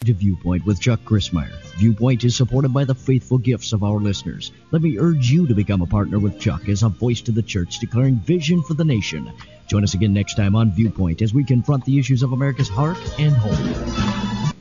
to Viewpoint with Chuck Grissmeyer. Viewpoint is supported by the faithful gifts of our listeners. Let me urge you to become a partner with Chuck as a voice to the church declaring vision for the nation. Join us again next time on Viewpoint as we confront the issues of America's heart and home.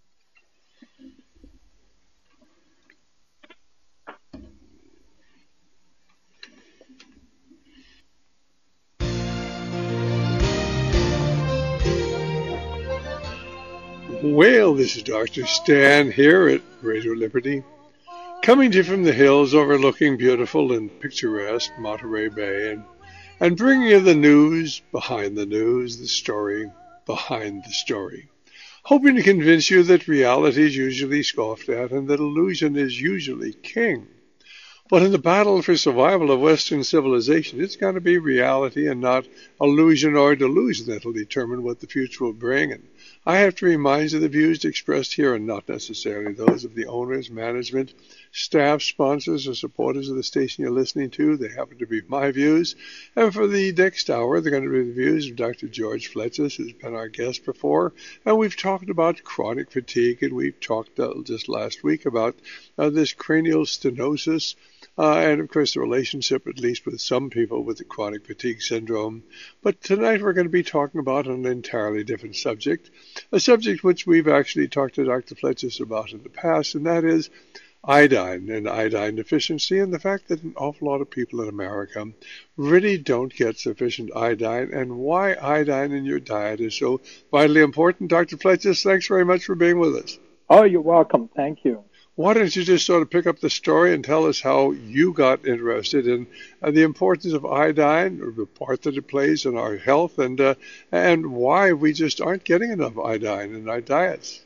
Well, this is Dr. Stan here at Radio Liberty, coming to you from the hills overlooking beautiful and picturesque Monterey Bay, and bringing you the news, the story behind the story, hoping to convince you that reality is usually scoffed at and that illusion is usually king. But in the battle for survival of Western civilization, it's going to be reality and not illusion or delusion that will determine what the future will bring. And I have to remind you the views expressed here are not necessarily those of the owners, management, staff, sponsors, or supporters of the station you're listening to. They happen to be my views. And for the next hour, they're going to be the views of Dr. George Fletcher, who's been our guest before. And we've talked about chronic fatigue, and we've talked just last week about this cranial stenosis. And, of course, the relationship, at least with some people, with the chronic fatigue syndrome. But tonight we're going to be talking about an entirely different subject, a subject which we've actually talked to Dr. Fletcher about in the past, and that is iodine and iodine deficiency, and the fact that an awful lot of people in America really don't get sufficient iodine, and why iodine in your diet is so vitally important. Dr. Fletcher, thanks very much for being with us. Oh, you're welcome. Thank you. Why don't you just sort of pick up the story and tell us how you got interested in the importance of iodine, or the part that it plays in our health, and why we just aren't getting enough iodine in our diets?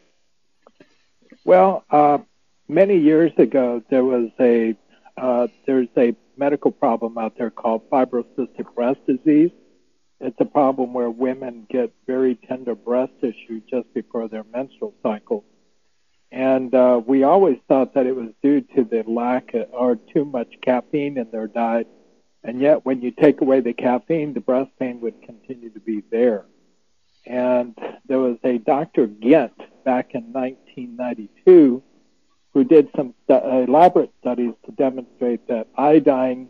Well, many years ago, there's a medical problem out there called fibrocystic breast disease. It's a problem where women get very tender breast tissue just before their menstrual cycle. And we always thought that it was due to the lack or too much caffeine in their diet. And yet, when you take away the caffeine, the breast pain would continue to be there. And there was a Dr. Gent back in 1992 who did some elaborate studies to demonstrate that iodine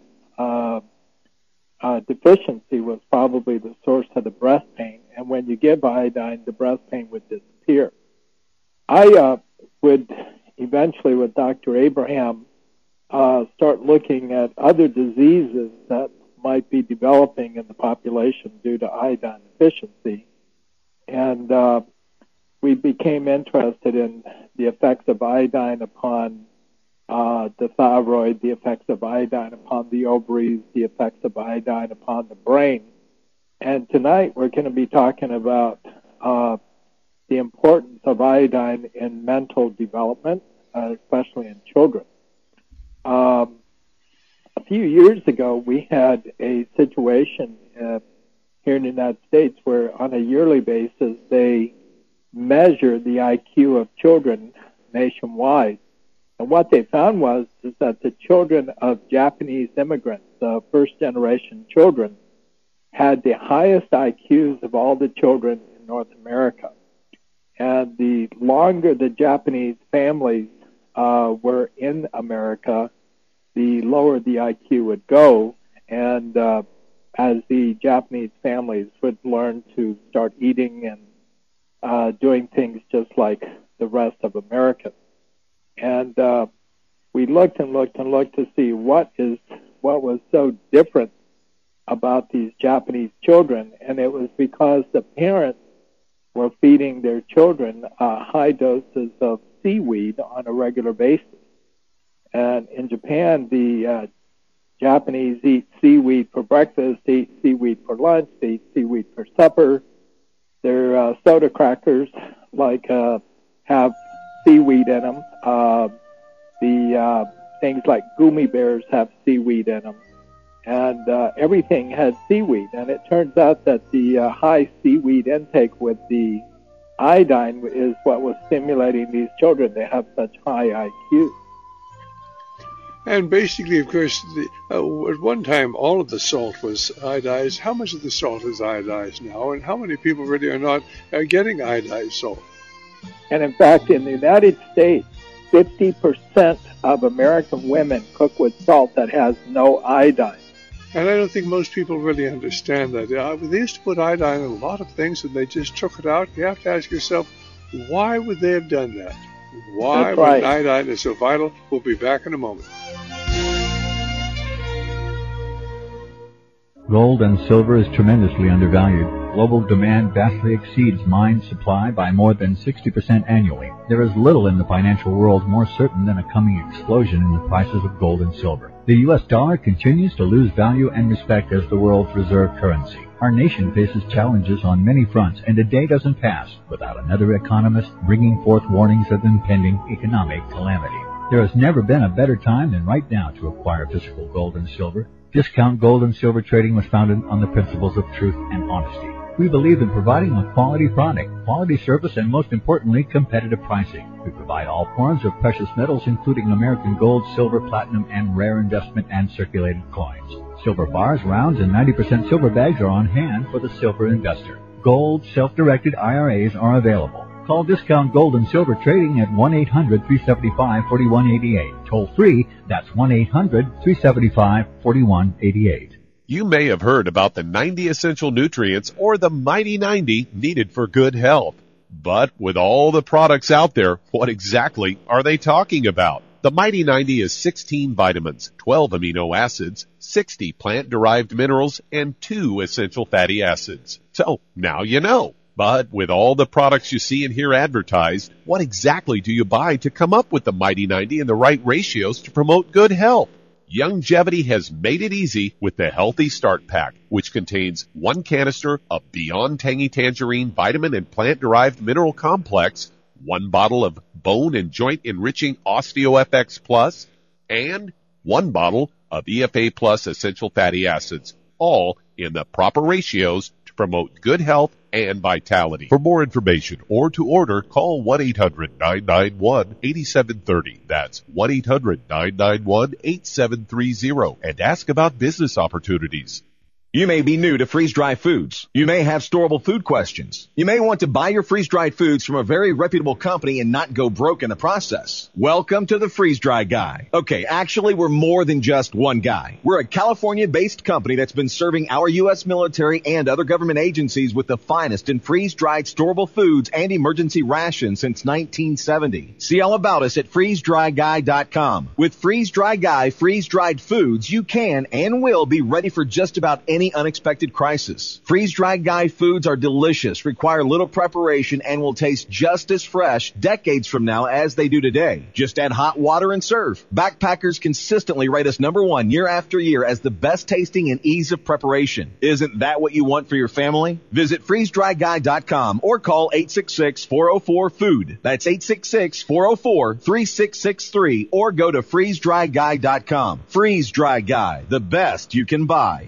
deficiency was probably the source of the breast pain. And when you give iodine, the breast pain would disappear. I would eventually, with Dr. Abraham, start looking at other diseases that might be developing in the population due to iodine deficiency. And we became interested in the effects of iodine upon the thyroid, the effects of iodine upon the ovaries, the effects of iodine upon the brain. And tonight we're going to be talking about the importance of iodine in mental development, especially in children. A few years ago, we had a situation here in the United States where on a yearly basis they measure the IQ of children nationwide. And what they found is that the children of Japanese immigrants, first-generation children, had the highest IQs of all the children in North America. And the longer the Japanese families were in America, the lower the IQ would go. And as the Japanese families would learn to start eating and doing things just like the rest of Americans. And we looked and looked and looked to see what was so different about these Japanese children. And it was because the parents were feeding their children high doses of seaweed on a regular basis. And in Japan, the Japanese eat seaweed for breakfast, eat seaweed for lunch, they eat seaweed for supper. Their soda crackers have seaweed in them. The things like gummy bears have seaweed in them. And everything has seaweed. And it turns out that the high seaweed intake with the iodine is what was stimulating these children. They have such high IQ. And basically, of course, at one time, all of the salt was iodized. How much of the salt is iodized now? And how many people really are not getting iodized salt? And in fact, in the United States, 50% of American women cook with salt that has no iodine. And I don't think most people really understand that. They used to put iodine in a lot of things, and they just took it out. You have to ask yourself, why would they have done that? Why, when iodine is so vital? We'll be back in a moment. Gold and silver is tremendously undervalued. Global demand vastly exceeds mine supply by more than 60% annually. There is little in the financial world more certain than a coming explosion in the prices of gold and silver. The U.S. dollar continues to lose value and respect as the world's reserve currency. Our nation faces challenges on many fronts, and a day doesn't pass without another economist bringing forth warnings of impending economic calamity. There has never been a better time than right now to acquire physical gold and silver. Discount Gold and Silver Trading was founded on the principles of truth and honesty. We believe in providing a quality product, quality service, and most importantly, competitive pricing. We provide all forms of precious metals, including American gold, silver, platinum, and rare investment and circulated coins. Silver bars, rounds, and 90% silver bags are on hand for the silver investor. Gold, self-directed IRAs are available. Call Discount Gold and Silver Trading at 1-800-375-4188. Toll free, that's 1-800-375-4188. You may have heard about the 90 essential nutrients or the Mighty 90 needed for good health. But with all the products out there, what exactly are they talking about? The Mighty 90 is 16 vitamins, 12 amino acids, 60 plant-derived minerals, and 2 essential fatty acids. So now you know. But with all the products you see and hear advertised, what exactly do you buy to come up with the Mighty 90 and the right ratios to promote good health? Youngevity has made it easy with the Healthy Start Pack, which contains 1 canister of Beyond Tangy Tangerine Vitamin and Plant-Derived Mineral Complex, 1 bottle of Bone and Joint Enriching OsteoFX Plus, and 1 bottle of EFA Plus Essential Fatty Acids, all in the proper ratios to promote good health and vitality. For more information or to order, call 1-800-991-8730. That's 1-800-991-8730 and ask about business opportunities. You may be new to freeze-dried foods. You may have storable food questions. You may want to buy your freeze-dried foods from a very reputable company and not go broke in the process. Welcome to the Freeze-Dry Guy. Okay, actually, we're more than just one guy. We're a California-based company that's been serving our U.S. military and other government agencies with the finest in freeze-dried storable foods and emergency rations since 1970. See all about us at freezedryguy.com. With Freeze-Dry Guy freeze-dried foods, you can and will be ready for just about any unexpected crisis. Freeze-dried Guy foods are delicious, require little preparation, and will taste just as fresh decades from now as they do today. Just add hot water and serve. Backpackers consistently rate us #1 year after year as the best tasting and ease of preparation. Isn't that what you want for your family? Visit freezedryguy.com or call 866-404-FOOD. That's 866-404-3663 or go to freezedryguy.com. Freeze-Dry Guy, the best you can buy.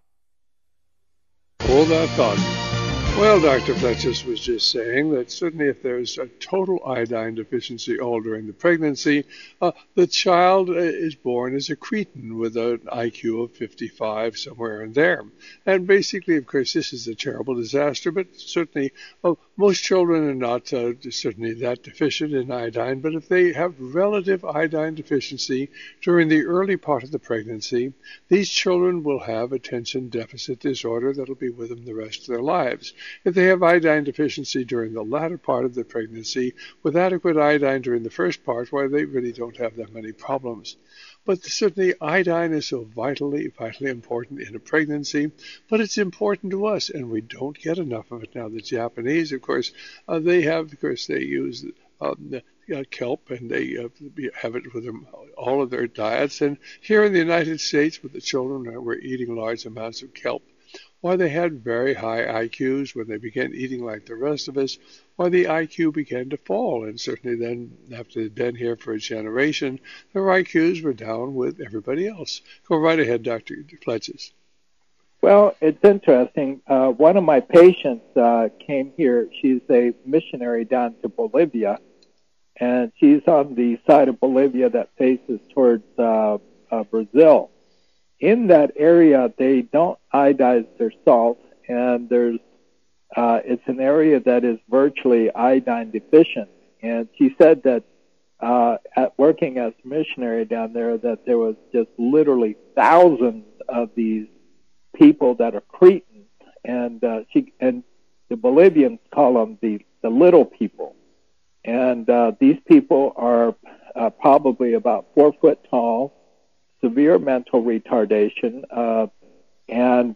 Hold that thought. Well, Dr. Fletcher was just saying that certainly if there's a total iodine deficiency all during the pregnancy, the child is born as a cretin with an IQ of 55, somewhere in there. And basically, of course, this is a terrible disaster, but certainly most children are not certainly that deficient in iodine, but if they have relative iodine deficiency during the early part of the pregnancy, these children will have attention deficit disorder that'll be with them the rest of their lives. If they have iodine deficiency during the latter part of the pregnancy, with adequate iodine during the first part, well, they really don't have that many problems. But certainly iodine is so vitally important in a pregnancy, but it's important to us, and we don't get enough of it now. The Japanese, of course, they use kelp, and they have it with them, all of their diets. And here in the United States, with the children, we're eating large amounts of kelp. Why they had very high IQs when they began eating like the rest of us, why the IQ began to fall. And certainly then, after they'd been here for a generation, their IQs were down with everybody else. Go right ahead, Dr. Fletches. Well, it's interesting. One of my patients came here. She's a missionary down to Bolivia, and she's on the side of Bolivia that faces towards Brazil. In that area, they don't iodize their salt, and there's it's an area that is virtually iodine deficient. And she said that at working as a missionary down there, that there was just literally thousands of these people that are Cretans, and the Bolivians call them the little people. And these people are probably about 4 foot tall, severe mental retardation, and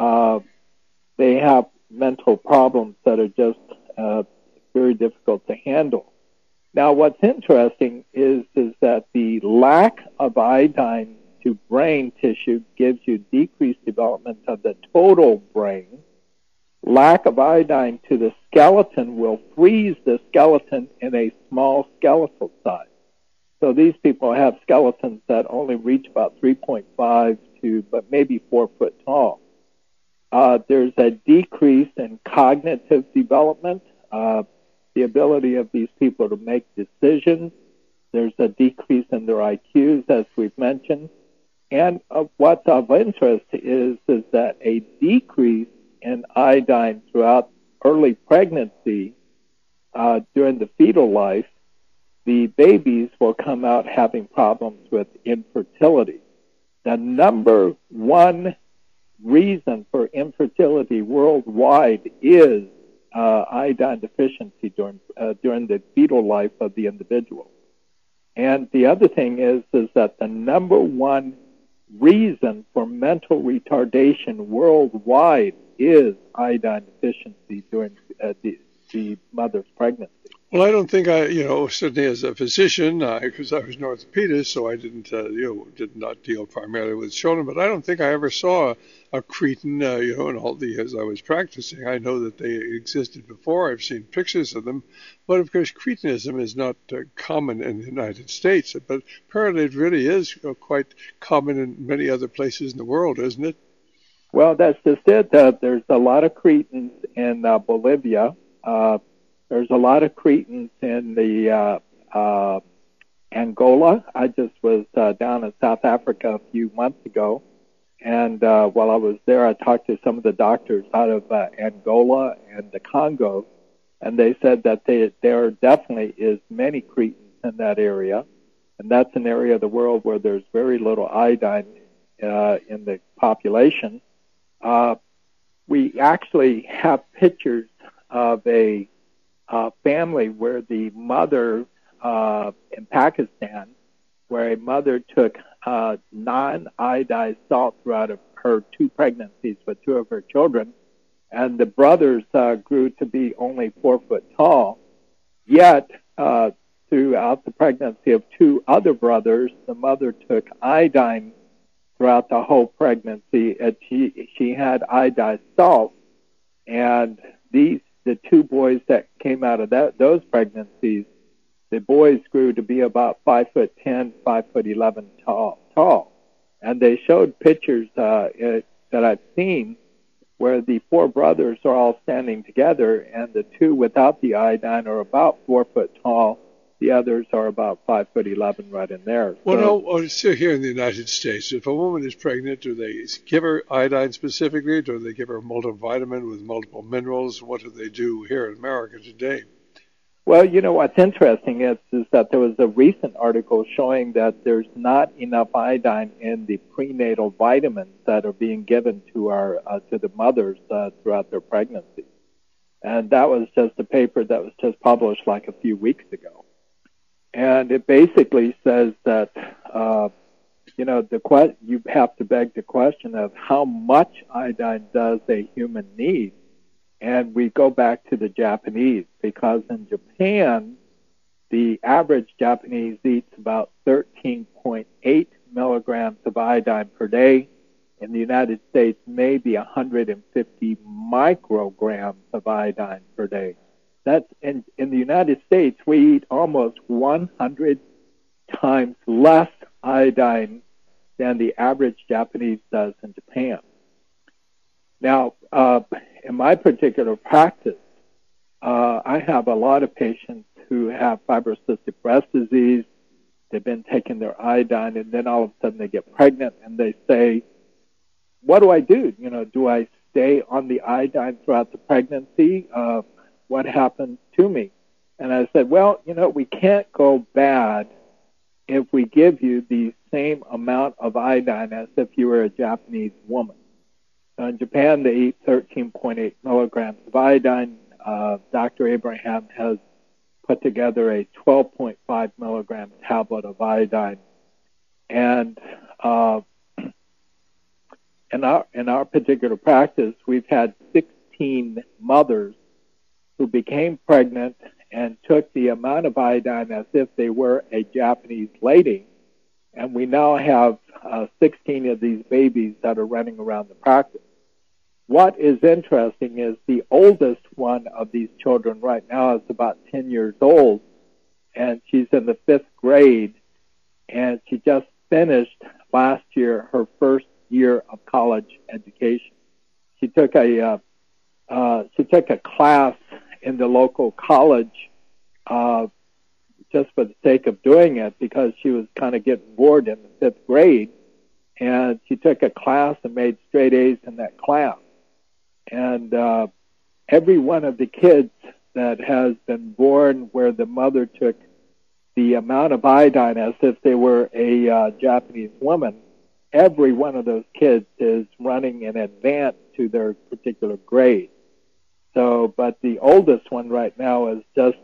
they have mental problems that are just very difficult to handle. Now, what's interesting is that the lack of iodine to brain tissue gives you decreased development of the total brain. Lack of iodine to the skeleton will freeze the skeleton in a small skeletal size. So these people have skeletons that only reach about 3.5 to but maybe 4 foot tall. There's a decrease in cognitive development, the ability of these people to make decisions. There's a decrease in their IQs, as we've mentioned. And what's of interest is that a decrease in iodine throughout early pregnancy, during the fetal life, the babies will come out having problems with infertility. The number one reason for infertility worldwide is iodine deficiency during the fetal life of the individual. And the other thing is that the number one reason for mental retardation worldwide is iodine deficiency during the mother's pregnancy. Well, I don't think certainly as a physician, because I was an orthopedist, so I did not deal primarily with children, but I don't think I ever saw a Cretin, in all the years I was practicing. I know that they existed before. I've seen pictures of them, but of course, Cretinism is not common in the United States, but apparently it really is quite common in many other places in the world, isn't it? Well, that's just it. There's a lot of Cretins in Bolivia. There's a lot of Cretins in the Angola. I just was down in South Africa a few months ago, and while I was there, I talked to some of the doctors out of Angola and the Congo, and they said that there definitely is many Cretins in that area, and that's an area of the world where there's very little iodine in the population. We actually have pictures of a family where the mother in Pakistan, where a mother took non-iodized salt throughout her 2 pregnancies with 2 of her children, and the brothers grew to be only 4 foot tall. Yet, throughout the pregnancy of 2 other brothers, the mother took iodine throughout the whole pregnancy, and she had iodized salt, and the 2 boys that came out of those pregnancies, the boys grew to be about 5'10", 5'11" tall. And they showed pictures that I've seen where the 4 brothers are all standing together, and the 2 without the iodine are about 4 foot tall. The others are about 5'11" right in there. Well, still here in the United States, if a woman is pregnant, do they give her iodine specifically? Do they give her a multivitamin with multiple minerals? What do they do here in America today? Well, what's interesting is that there was a recent article showing that there's not enough iodine in the prenatal vitamins that are being given to the mothers throughout their pregnancy. And that was just a paper that was just published like a few weeks ago. And it basically says that, you have to beg the question of how much iodine does a human need? And we go back to the Japanese, because in Japan, the average Japanese eats about 13.8 milligrams of iodine per day. In the United States, maybe 150 micrograms of iodine per day. That's in the United States, we eat almost 100 times less iodine than the average Japanese does in Japan. Now, in my particular practice, I have a lot of patients who have fibrocystic breast disease. They've been taking their iodine, and then all of a sudden they get pregnant, and they say, what do I do? Do I stay on the iodine throughout the pregnancy? What happened to me? And I said, well, we can't go bad if we give you the same amount of iodine as if you were a Japanese woman. So in Japan, they eat 13.8 milligrams of iodine. Dr. Abraham has put together a 12.5 milligram tablet of iodine. And in our particular practice, we've had 16 mothers who became pregnant and took the amount of iodine as if they were a Japanese lady. And we now have 16 of these babies that are running around the practice. What is interesting is the oldest one of these children right now is about 10 years old, and she's in the 5th grade, and she just finished last year her first year of college education. She took a class in the local college just for the sake of doing it, because she was kind of getting bored in the 5th grade, and she took a class and made straight A's in that class. And every one of the kids that has been born where the mother took the amount of iodine as if they were a Japanese woman, every one of those kids is running in advance to their particular grade. So, but the oldest one right now is just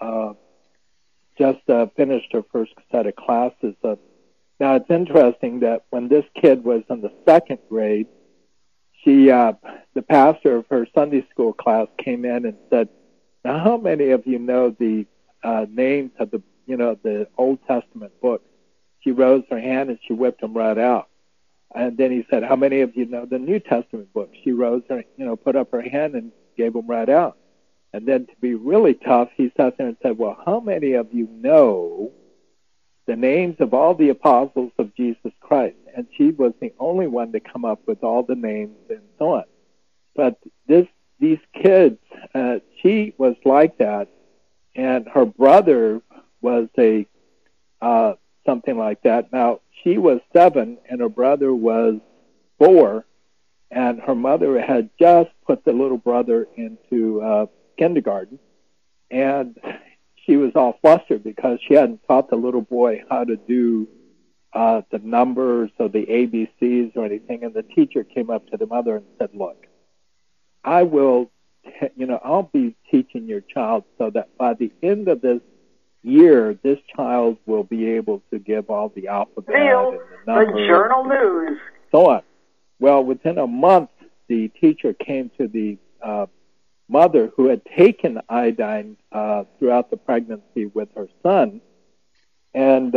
finished her first set of classes. Now, it's interesting that when this kid was in the 2nd grade, the pastor of her Sunday school class came in and said, now, how many of you know the names of the Old Testament books? She rose her hand and she whipped them right out. And then he said, how many of you know the New Testament books? She rose her, put up her hand and gave them right out. And then to be really tough, he sat there and said, well, how many of you know the names of all the apostles of Jesus Christ? And she was the only one to come up with all the names and so on. But these kids, she was like that, and her brother was something like that. Now, she was 7 and her brother was 4, and her mother had just put the little brother into kindergarten, and she was all flustered because she hadn't taught the little boy how to do the numbers or the ABCs or anything. And the teacher came up to the mother and said, look, I'll be teaching your child so that by the end of this year, this child will be able to give all the alphabet and the numbers, the journal news, so on. Well, within a month, the teacher came to the mother who had taken iodine throughout the pregnancy with her son, and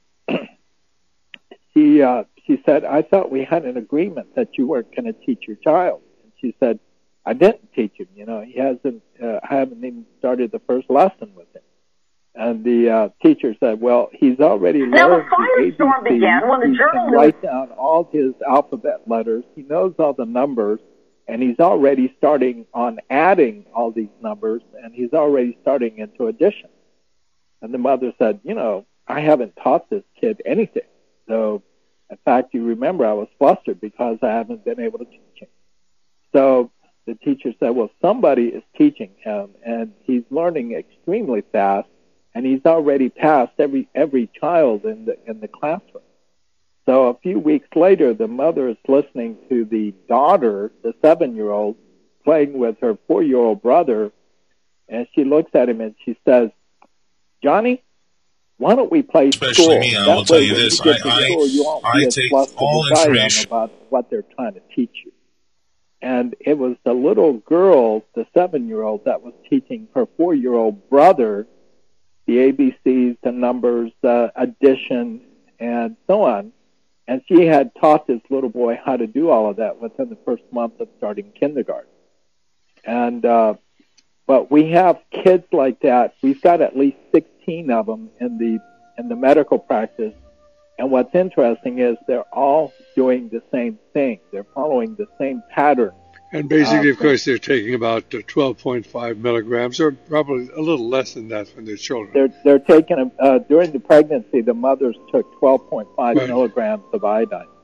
she said, I thought we had an agreement that you weren't going to teach your child. And she said, I didn't teach him. He hasn't. I haven't even started the first lesson with him. And the teacher said, well, he's already learned the firestorm began when the he journal can write down all his alphabet letters. He knows all the numbers, and he's already starting on adding all these numbers, and he's already starting into addition. And the mother said, I haven't taught this kid anything. So, in fact, you remember I was flustered because I haven't been able to teach him. So the teacher said, well, somebody is teaching him, and he's learning extremely fast, and he's already passed every child in the classroom. So a few weeks later, the mother is listening to the daughter, the 7-year-old, playing with her 4-year-old brother, and she looks at him and she says, Johnny, why don't we play Especially school? me, I That will tell way you when this, you get to school, you won't be as take flustered all as I am information. about what they're trying to teach you. And it was the little girl, the 7-year-old, that was teaching her 4-year-old brother the ABCs, the numbers, the addition, and so on. And she had taught this little boy how to do all of that within the first month of starting kindergarten. And but we have kids like that. We've got at least 16 of them in the medical practice. And what's interesting is they're all doing the same thing. They're following the same pattern. And basically, of course, they're taking about 12.5 milligrams, or probably a little less than that for their children. They're taking during the pregnancy, the mothers took 12.5 milligrams of iodine.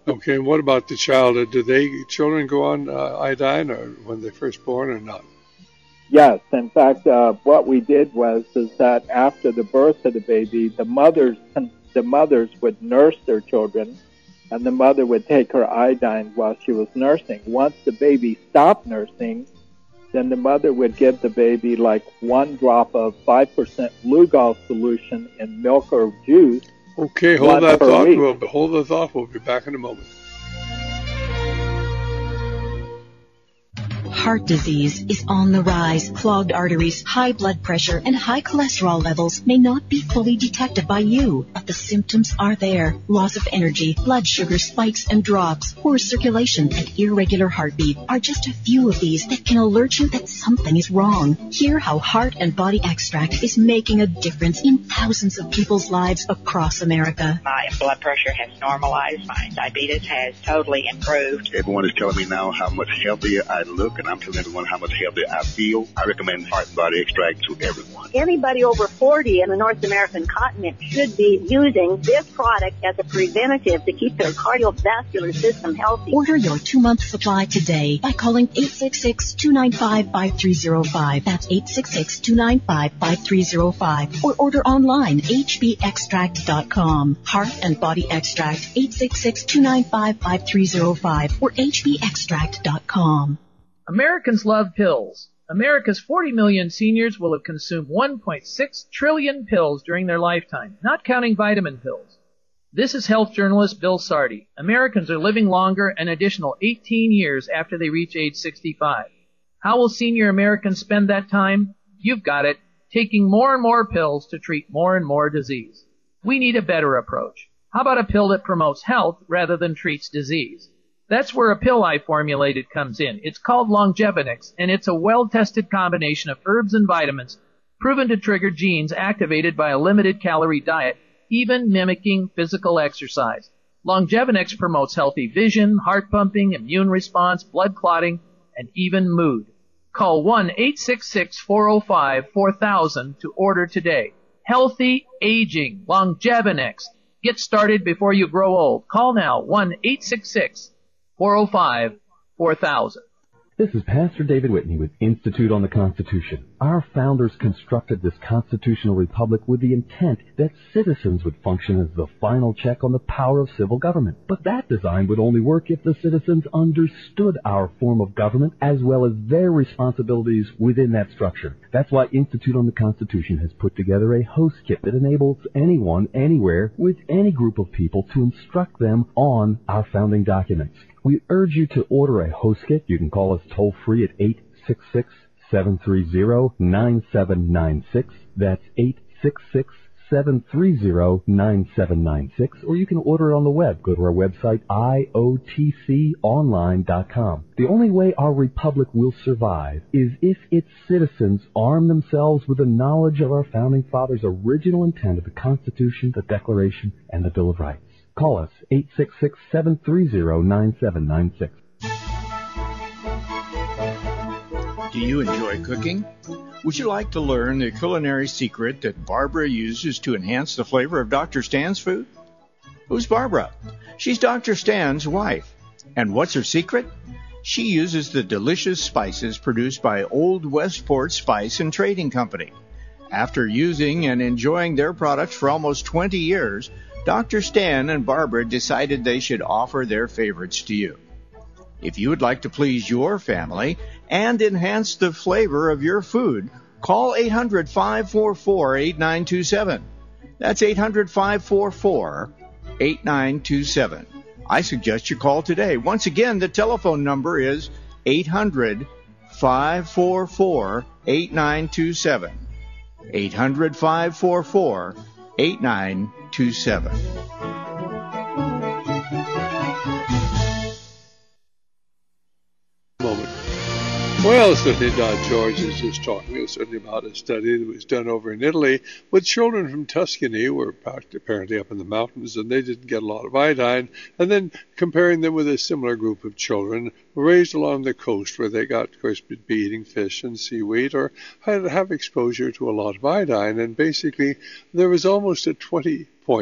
Okay, and what about the child? Do children go on iodine or when they're first born or not? Yes. In fact, what we did is that after the birth of the baby, the mothers would nurse their children, and the mother would take her iodine while she was nursing. Once the baby stopped nursing, then the mother would give the baby like 1 drop of 5% Lugol solution in milk or juice. Okay, hold that thought. Hold the thought. We'll be back in a moment. Heart disease is on the rise. Clogged arteries, high blood pressure, and high cholesterol levels may not be fully detected by you, but the symptoms are there. Loss of energy, blood sugar spikes and drops, poor circulation, and irregular heartbeat are just a few of these that can alert you that something is wrong. Hear how Heart and Body Extract is making a difference in thousands of people's lives across America. My blood pressure has normalized. My diabetes has totally improved. Everyone is telling me now how much healthier I look, and I'm telling everyone how much healthier I feel. I recommend Heart and Body Extract to everyone. Anybody over 40 in the North American continent should be using this product as a preventative to keep their cardiovascular system healthy. Order your 2-month supply today by calling 866-295-5305. That's 866-295-5305. Or order online, hbextract.com. Heart and Body Extract, 866-295-5305 or hbextract.com. Americans love pills. America's 40 million seniors will have consumed 1.6 trillion pills during their lifetime, not counting vitamin pills. This is health journalist Bill Sardi. Americans are living longer an additional 18 years after they reach age 65. How will senior Americans spend that time? You've got it, taking more and more pills to treat more and more disease. We need a better approach. How about a pill that promotes health rather than treats disease? That's where a pill I formulated comes in. It's called Longevinix, and it's a well-tested combination of herbs and vitamins proven to trigger genes activated by a limited-calorie diet, even mimicking physical exercise. Longevinix promotes healthy vision, heart pumping, immune response, blood clotting, and even mood. Call 1-866-405-4000 to order today. Healthy aging, Longevinix. Get started before you grow old. Call now, 1-866-405-4000. This is Pastor David Whitney with Institute on the Constitution. Our founders constructed this constitutional republic with the intent that citizens would function as the final check on the power of civil government. But that design would only work if the citizens understood our form of government as well as their responsibilities within that structure. That's why Institute on the Constitution has put together a host kit that enables anyone, anywhere, with any group of people to instruct them on our founding documents. We urge you to order a host kit. You can call us toll-free at 866-730-9796. That's 866-730-9796. Or you can order it on the web. Go to our website, iotconline.com. The only way our republic will survive is if its citizens arm themselves with the knowledge of our founding fathers' original intent of the Constitution, the Declaration, and the Bill of Rights. Call us, 866-730-9796. Do you enjoy cooking? Would you like to learn the culinary secret that Barbara uses to enhance the flavor of Dr. Stan's food? Who's Barbara? She's Dr. Stan's wife. And what's her secret? She uses the delicious spices produced by Old Westport Spice and Trading Company. After using and enjoying their products for almost 20 years, Dr. Stan and Barbara decided they should offer their favorites to you. If you would like to please your family and enhance the flavor of your food, call 800-544-8927. That's 800-544-8927. I suggest you call today. Once again, the telephone number is 800-544-8927. 800-544-8927. Well, certainly George is just talking certainly about a study that was done over in Italy with children from Tuscany who were apparently up in the mountains, and they didn't get a lot of iodine, and then comparing them with a similar group of children raised along the coast where they got, of course, be eating fish and seaweed or had to have exposure to a lot of iodine, and basically there was almost a 20-point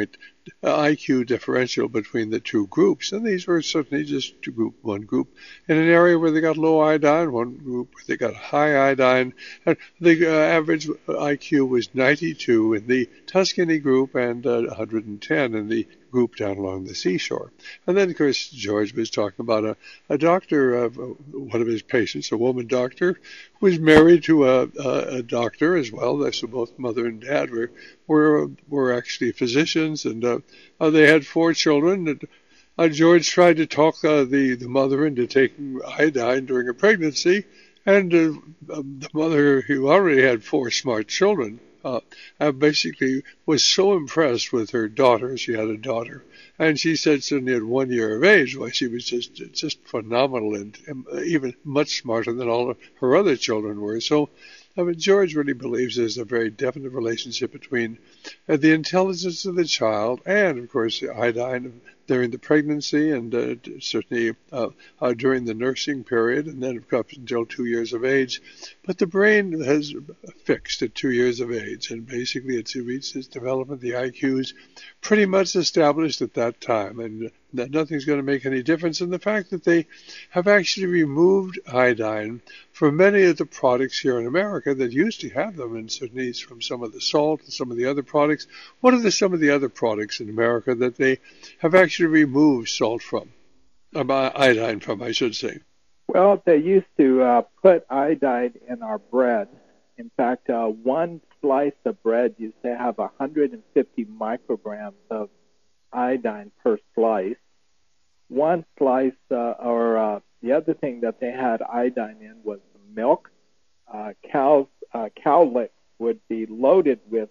IQ differential between the two groups, and these were certainly just one group in an area where they got low iodine, one group where they got high iodine, and the average IQ was 92 in the Tuscany group and 110 in the group down along the seashore. And then, of course, George was talking about a doctor, one of his patients, a woman doctor, who was married to a doctor as well. So both mother and dad were actually physicians, and they had 4 children. And George tried to talk the mother into taking iodine during a pregnancy, and the mother, who already had 4 smart children, basically was so impressed with her daughter. She had a daughter, and she said certainly at 1 year of age, why she was just phenomenal and even much smarter than all of her other children were. So George really believes there's a very definite relationship between the intelligence of the child and, of course, the iodine during the pregnancy and certainly during the nursing period, and then up until 2 years of age. But the brain has fixed at 2 years of age, and basically it's reached its development. The IQ's pretty much established at that time, and that nothing's going to make any difference. And the fact that they have actually removed iodine from many of the products here in America that used to have them, and certainly from some of the salt and some of the other products. What are some of the other products in America that they have actually removed salt from, iodine from, I should say? Well, they used to put iodine in our bread. In fact, one slice of bread used to have 150 micrograms of iodine per slice. One slice, the other thing that they had iodine in was milk. Cow lick would be loaded with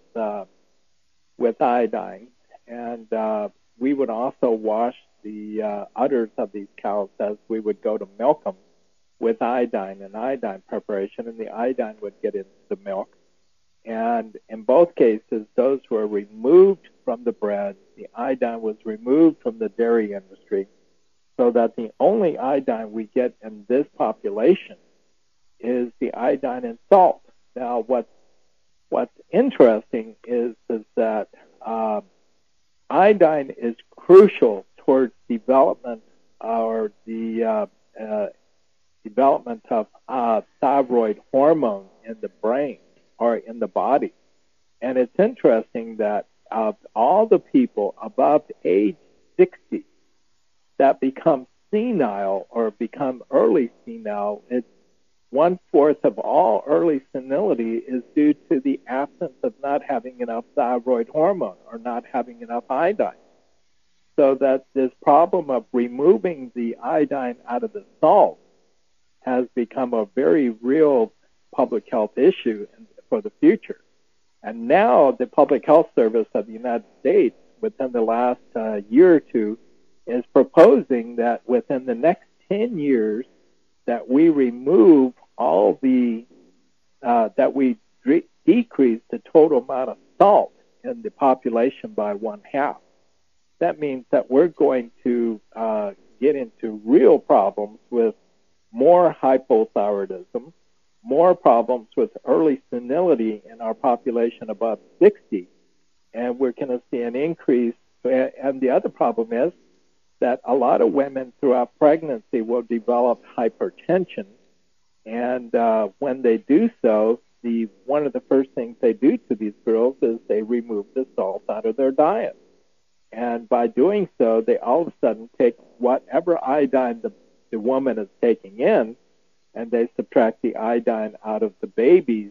iodine, and we would also wash the udders of these cows as we would go to milk them with iodine and iodine preparation, and the iodine would get into the milk. And in both cases, those were removed from the bread. The iodine was removed from the dairy industry, so that the only iodine we get in this population is the iodine in salt. Now, what's interesting is that iodine is crucial towards development or the development of thyroid hormone in the brain or in the body. And it's interesting that of all the people above age 60 that become senile or become early senile, it's 1/4 of all early senility is due to the absence of not having enough thyroid hormone or not having enough iodine. So that this problem of removing the iodine out of the salt has become a very real public health issue for the future. And now the Public Health Service of the United States, within the last year or two, is proposing that within the next 10 years that we remove all the, that we decrease the total amount of salt in the population by 1/2. That means that we're going to get into real problems with more hypothyroidism, more problems with early senility in our population above 60, and we're going to see an increase. And the other problem is that a lot of women throughout pregnancy will develop hypertension, and when they do so, one of the first things they do to these girls is they remove the salt out of their diet. And by doing so, they all of a sudden take whatever iodine the woman is taking in, and they subtract the iodine out of the baby's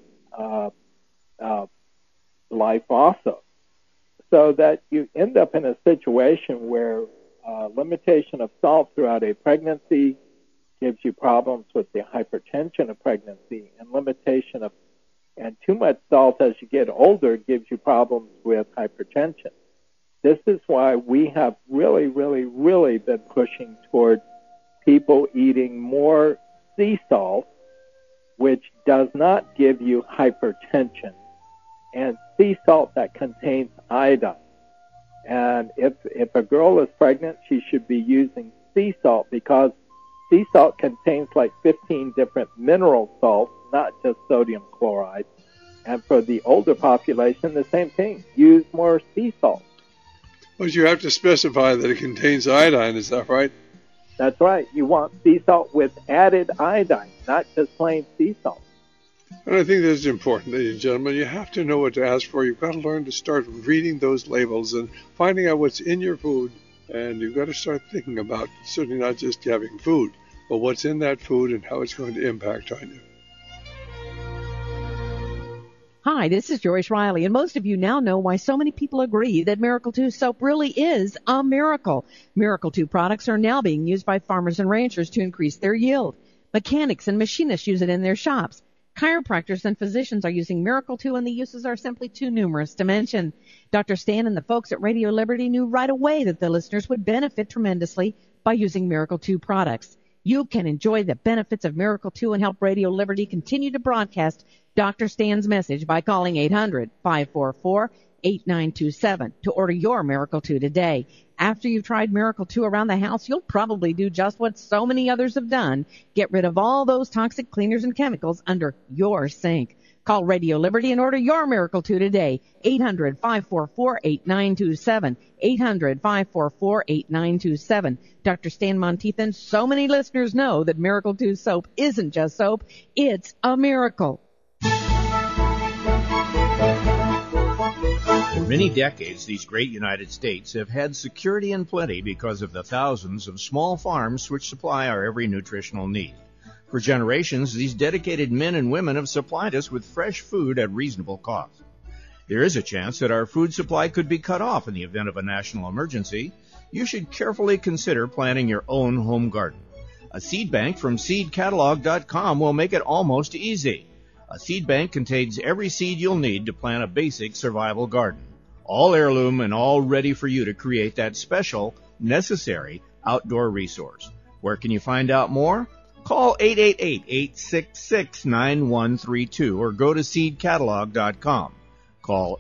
life also. So that you end up in a situation where limitation of salt throughout a pregnancy gives you problems with the hypertension of pregnancy, and too much salt as you get older gives you problems with hypertension. This is why we have really, really, really been pushing toward people eating more sea salt, which does not give you hypertension, and sea salt that contains iodine. And if a girl is pregnant, she should be using sea salt, because sea salt contains like 15 different mineral salts, not just sodium chloride. And for the older population, the same thing. Use more sea salt. But you have to specify that it contains iodine, is that right? That's right. You want sea salt with added iodine, not just plain sea salt. And I think that's important, ladies and gentlemen. You have to know what to ask for. You've got to learn to start reading those labels and finding out what's in your food. And you've got to start thinking about certainly not just having food, but what's in that food and how it's going to impact on you. Hi, this is Joyce Riley, and most of you now know why so many people agree that Miracle 2 soap really is a miracle. Miracle 2 products are now being used by farmers and ranchers to increase their yield. Mechanics and machinists use it in their shops. Chiropractors and physicians are using Miracle 2, and the uses are simply too numerous to mention. Dr. Stan and the folks at Radio Liberty knew right away that the listeners would benefit tremendously by using Miracle 2 products. You can enjoy the benefits of Miracle 2 and help Radio Liberty continue to broadcast Dr. Stan's message by calling 800-544-8927 to order your Miracle 2 today. After you've tried Miracle 2 around the house, you'll probably do just what so many others have done. Get rid of all those toxic cleaners and chemicals under your sink. Call Radio Liberty and order your Miracle 2 today. 800-544-8927. 800-544-8927. Dr. Stan Monteith and so many listeners know that Miracle 2 soap isn't just soap. It's a miracle. For many decades, these great United States have had security and plenty because of the thousands of small farms which supply our every nutritional need. For generations, these dedicated men and women have supplied us with fresh food at reasonable cost. There is a chance that our food supply could be cut off in the event of a national emergency. You should carefully consider planting your own home garden. A seed bank from seedcatalog.com will make it almost easy. A seed bank contains every seed you'll need to plant a basic survival garden. All heirloom and all ready for you to create that special, necessary outdoor resource. Where can you find out more? Call 888-866-9132 or go to seedcatalog.com. Call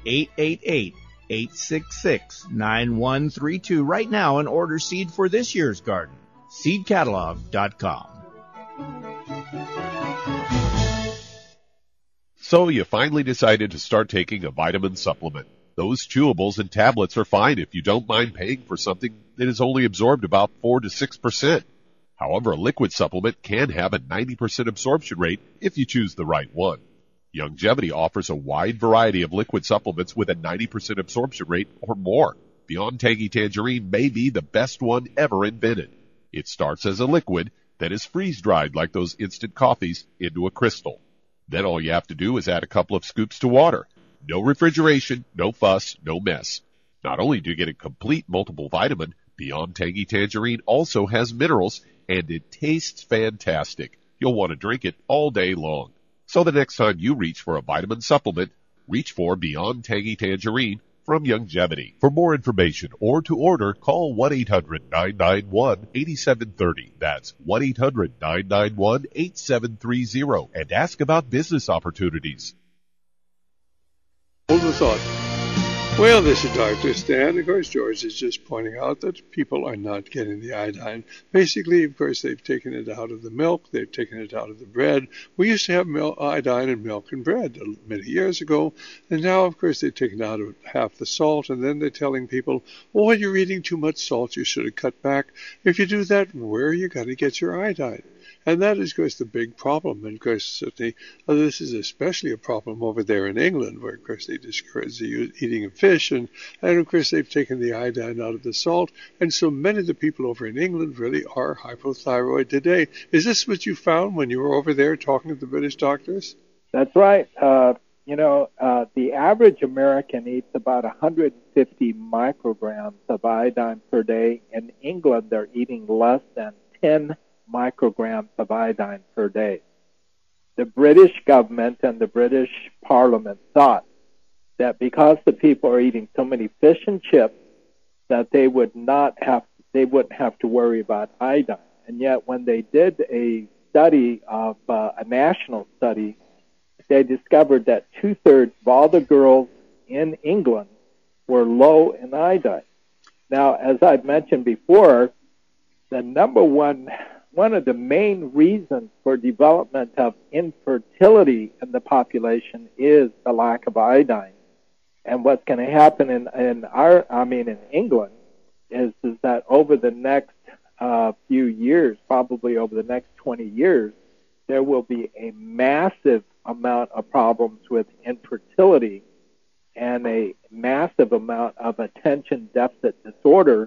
888-866-9132 right now and order seed for this year's garden. seedcatalog.com. So you finally decided to start taking a vitamin supplement. Those chewables and tablets are fine if you don't mind paying for something that is only absorbed about 4 to 6%. However, a liquid supplement can have a 90% absorption rate if you choose the right one. Youngevity offers a wide variety of liquid supplements with a 90% absorption rate or more. Beyond Tangy Tangerine may be the best one ever invented. It starts as a liquid, then is freeze-dried like those instant coffees into a crystal. Then all you have to do is add a couple of scoops to water. No refrigeration, no fuss, no mess. Not only do you get a complete multiple vitamin, Beyond Tangy Tangerine also has minerals, and it tastes fantastic. You'll want to drink it all day long. So the next time you reach for a vitamin supplement, reach for Beyond Tangy Tangerine from Youngevity. For more information or to order, call 1-800-991-8730. That's 1-800-991-8730 and ask about business opportunities. Hold the thought. Well, this is Dr. Stan. Of course, George is just pointing out that people are not getting the iodine. Basically, of course, they've taken it out of the milk. They've taken it out of the bread. We used to have iodine in milk and bread many years ago. And now, of course, they've taken out of half the salt. And then they're telling people, oh, you're eating too much salt. You should have cut back. If you do that, where are you going to get your iodine? And that is, of course, the big problem. And, of course, certainly, this is especially a problem over there in England, where, of course, they discourage the eating of fish. And, of course, they've taken the iodine out of the salt. And so many of the people over in England really are hypothyroid today. Is this what you found when you were over there talking to the British doctors? That's right. The average American eats about 150 micrograms of iodine per day. In England, they're eating less than 10 micrograms of iodine per day. The British government and the British Parliament thought that because the people are eating so many fish and chips that they wouldn't have to worry about iodine. And yet when they did a study of a national study, they discovered that 2/3 of all the girls in England were low in iodine. Now, as I've mentioned before, the one of the main reasons for development of infertility in the population is the lack of iodine. And what's going to happen in England is that over the next few years, probably over the next 20 years, there will be a massive amount of problems with infertility and a massive amount of attention deficit disorder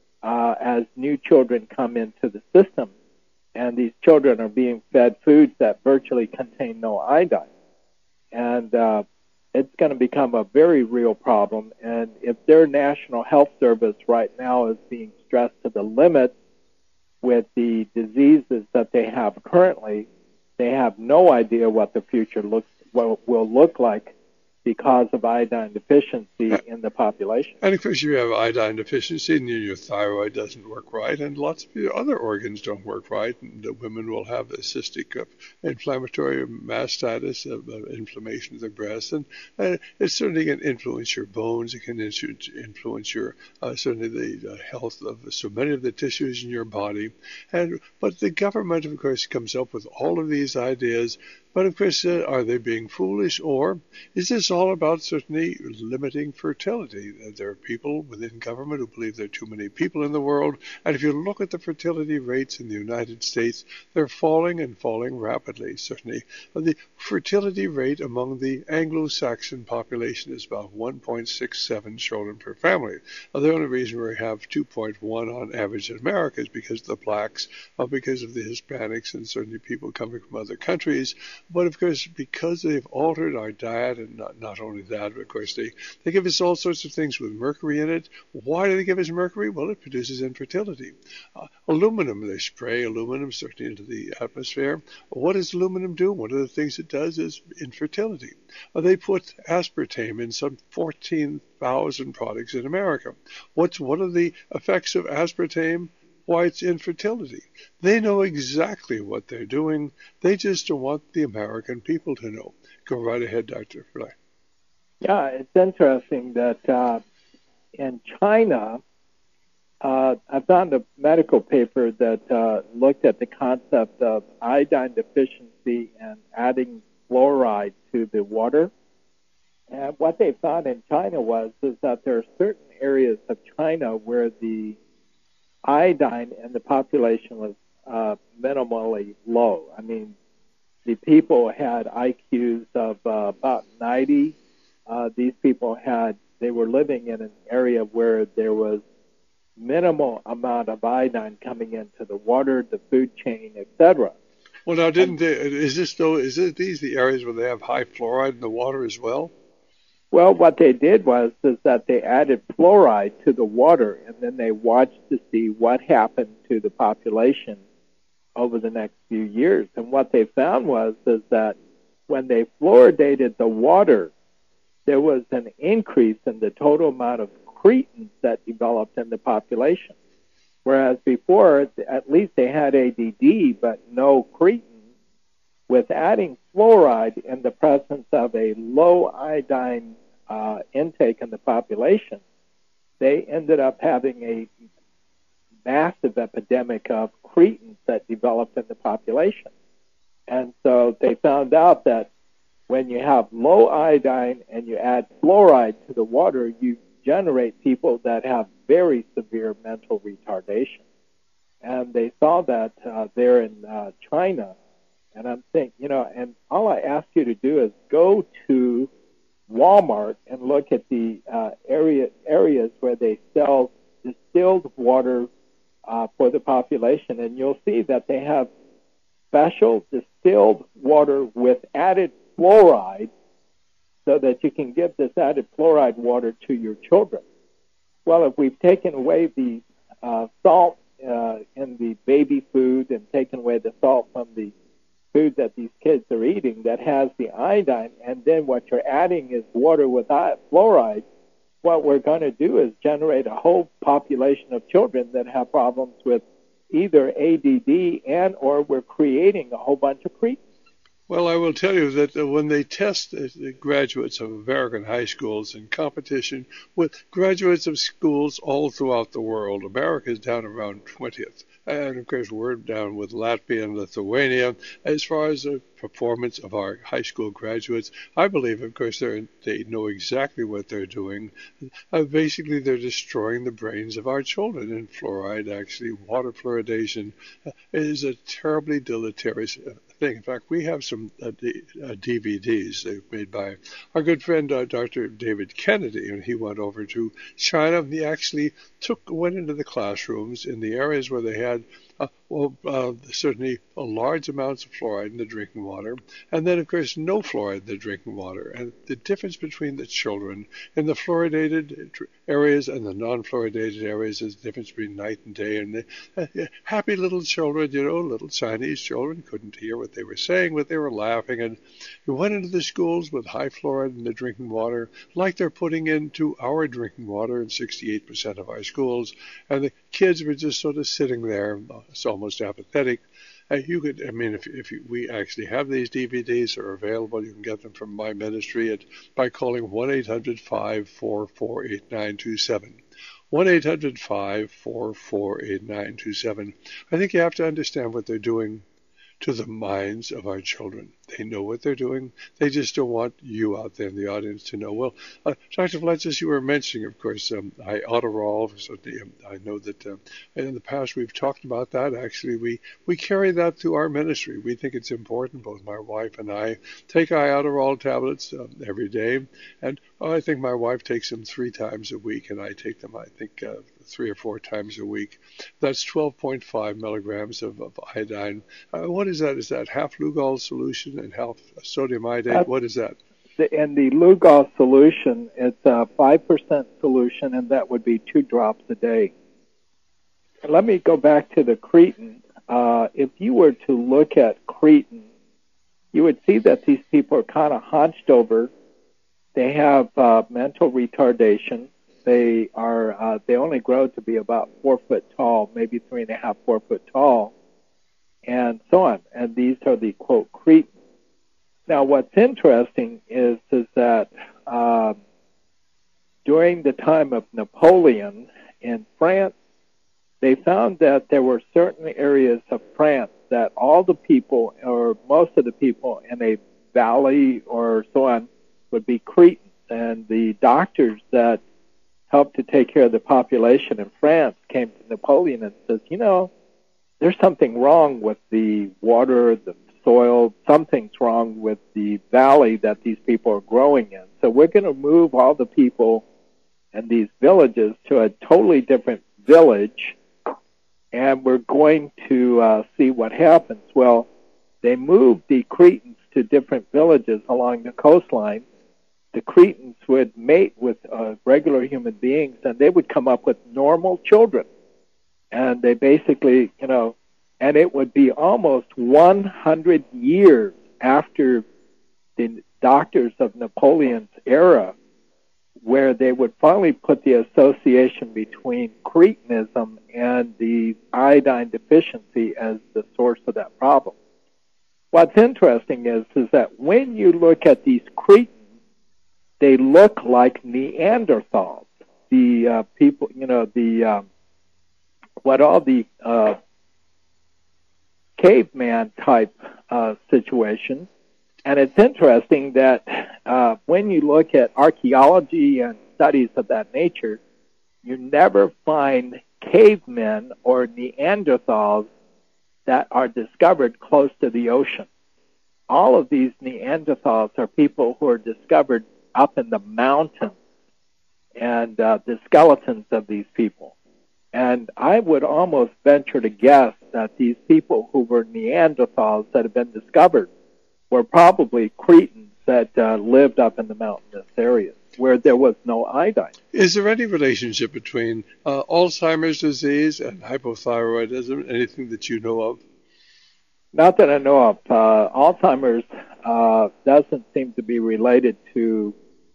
as new children come into the system. And these children are being fed foods that virtually contain no iodine. And it's going to become a very real problem. And if their National Health Service right now is being stressed to the limit with the diseases that they have currently, they have no idea what the future will look like because of iodine deficiency in the population. And of course, you have iodine deficiency, and your thyroid doesn't work right, and lots of your other organs don't work right. And the women will have a cystic inflammatory mastitis, inflammation of the breast, and it certainly can influence your bones. It can influence your certainly the health of so many of the tissues in your body. But the government, of course, comes up with all of these ideas. But of course, are they being foolish, or is this all about certainly limiting fertility? There are people within government who believe there are too many people in the world, and if you look at the fertility rates in the United States, they're falling and falling rapidly. Certainly, the fertility rate among the Anglo-Saxon population is about 1.67 children per family. The only reason we have 2.1 on average in America is because of the blacks, because of the Hispanics, and certainly people coming from other countries. But of course, because they've altered our diet, and not only that, but of course they give us all sorts of things with mercury in it. Why do they give us mercury? Well, it produces infertility. Aluminum, they spray aluminum certainly into the atmosphere. What does aluminum do? One of the things it does is infertility. They put aspartame in some 14,000 products in America. What are the effects of aspartame? Why, it's infertility. They know exactly what they're doing. They just don't want the American people to know. Go right ahead, Dr. Fry. Yeah, it's interesting that in China, I found a medical paper that looked at the concept of iodine deficiency and adding fluoride to the water. And what they found in China is that there are certain areas of China where the iodine in the population was minimally low. I mean, the people had IQs of about 90. These people they were living in an area where there was minimal amount of iodine coming into the water, the food chain, etc. Well, now, is these the areas where they have high fluoride in the water as well? Well, what they did is that they added fluoride to the water, and then they watched to see what happened to the population over the next few years. And what they found is that when they fluoridated the water, there was an increase in the total amount of cretins that developed in the population. Whereas before, at least they had ADD, but no cretins. With adding fluoride in the presence of a low iodine intake in the population, they ended up having a massive epidemic of cretins that developed in the population. And so they found out that when you have low iodine and you add fluoride to the water, you generate people that have very severe mental retardation. And they saw that there in China. And I'm thinking, and all I ask you to do is go to Walmart and look at the areas where they sell distilled water for the population, and you'll see that they have special distilled water with added fluoride so that you can give this added fluoride water to your children. Well, if we've taken away the salt in the baby food and taken away the salt from the food that these kids are eating that has the iodine, and then what you're adding is water with fluoride, what we're going to do is generate a whole population of children that have problems with either ADD or we're creating a whole bunch of cretins. Well, I will tell you that when they test the graduates of American high schools in competition with graduates of schools all throughout the world, America is down around 20th. And, of course, we're down with Latvia and Lithuania as far as performance of our high school graduates. I believe, of course, they know exactly what they're doing. Basically, they're destroying the brains of our children. And fluoride, actually, water fluoridation, is a terribly deleterious thing. In fact, we have some DVDs they've made by our good friend Dr. David Kennedy, and he went over to China. He actually went into the classrooms in the areas where they had certainly large amounts of fluoride in the drinking water, and then, of course, no fluoride in the drinking water. And the difference between the children in the fluoridated areas and the non-fluoridated areas is the difference between night and day. And the happy little children, little Chinese children, couldn't hear what they were saying, but they were laughing. And we went into the schools with high fluoride in the drinking water, like they're putting into our drinking water in 68% of our schools. And the kids were just sort of sitting there. It's almost apathetic. We actually have these DVDs are available. You can get them from my ministry by calling 1-800-544-8927. 1-800-544-8927. I think you have to understand what they're doing to the minds of our children. They know what they're doing. They just don't want you out there in the audience to know. Well, Dr. Vletzis, you were mentioning, of course, Ioterol. I know that in the past we've talked about that. Actually, we carry that through our ministry. We think it's important. Both my wife and I take Ioterol tablets every day. And I think my wife takes them 3 times a week, and I take them, 3 or 4 times a week. That's 12.5 milligrams of iodine. What is that? Is that half Lugol solution and half sodium iodate? What is that? In the Lugol solution, it's a 5% solution, and that would be 2 drops a day. And let me go back to the cretin. If you were to look at cretin, you would see that these people are kind of hunched over. They have mental retardation. They only grow to be about 4 foot tall, maybe 3.5, 4 foot tall, and so on. And these are the, quote, cretins. Now, what's interesting is that during the time of Napoleon in France, they found that there were certain areas of France that all the people, or most of the people in a valley or so on, would be cretins. And the doctors that helped to take care of the population in France came to Napoleon and says, there's something wrong with the water, the soil, something's wrong with the valley that these people are growing in. So we're going to move all the people in these villages to a totally different village, and we're going to see what happens. Well, they moved the cretins to different villages along the coastline. The cretins would mate with regular human beings, and they would come up with normal children. And they basically, and it would be almost 100 years after the doctors of Napoleon's era where they would finally put the association between cretinism and the iodine deficiency as the source of that problem. What's interesting is that when you look at these cretins, they look like Neanderthals. The people, what all the caveman type situations. And it's interesting that when you look at archaeology and studies of that nature, you never find cavemen or Neanderthals that are discovered close to the ocean. All of these Neanderthals are people who are discovered up in the mountains, and the skeletons of these people. And I would almost venture to guess that these people who were Neanderthals that have been discovered were probably cretins that lived up in the mountainous areas where there was no iodine. Is there any relationship between Alzheimer's disease and hypothyroidism? Anything that you know of? Not that I know of. Alzheimer's doesn't seem to be related to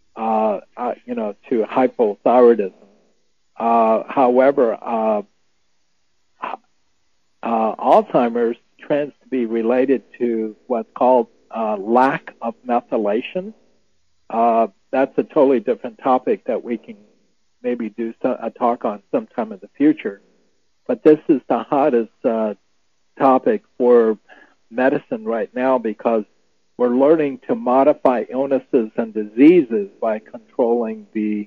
to hypothyroidism. However, Alzheimer's tends to be related to what's called lack of methylation. That's a totally different topic that we can maybe do a talk on sometime in the future. But this is the hottest topic for medicine right now because we're learning to modify illnesses and diseases by controlling the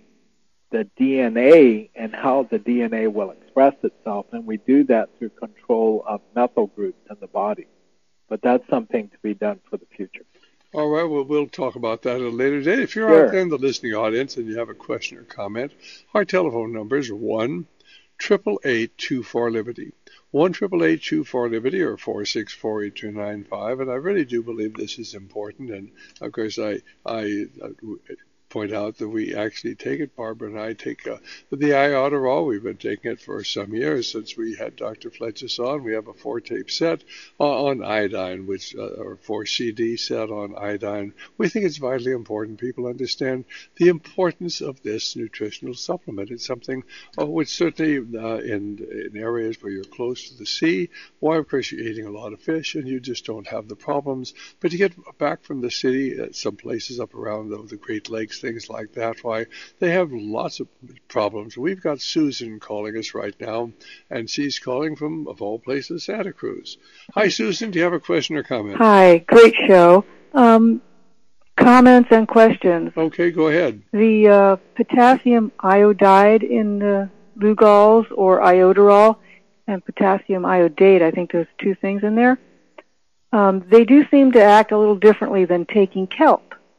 DNA and how the DNA will express itself, and we do that through control of methyl groups in the body. But that's something to be done for the future. All right, well, we'll talk about that at a later date. If you're Sure. out there in the listening audience and you have a question or comment, our telephone numbers are 1-888-24-LIBERTY. 1-888-24-LIBERTY or 464-8295. And I really do believe this is important. And, of course, I point out that we actually take it. Barbara and I take the Ioderol. We've been taking it for some years since we had Dr. Fletcher on. We have a 4-tape set on iodine, or 4-CD set on iodine. We think it's vitally important people understand the importance of this nutritional supplement. It's something which certainly in areas where you're close to the sea, why of course you're eating a lot of fish and you just don't have the problems. But you get back from the city, some places up around the Great Lakes, things like that, why they have lots of problems. We've got Susan calling us right now, and she's calling from, of all places, Santa Cruz. Hi, Susan. Do you have a question or comment? Hi. Great show. Comments and questions. Okay, go ahead. The potassium iodide in the Lugol's or Ioderol and potassium iodate, I think there's two things in there. They do seem to act a little differently than taking kelp.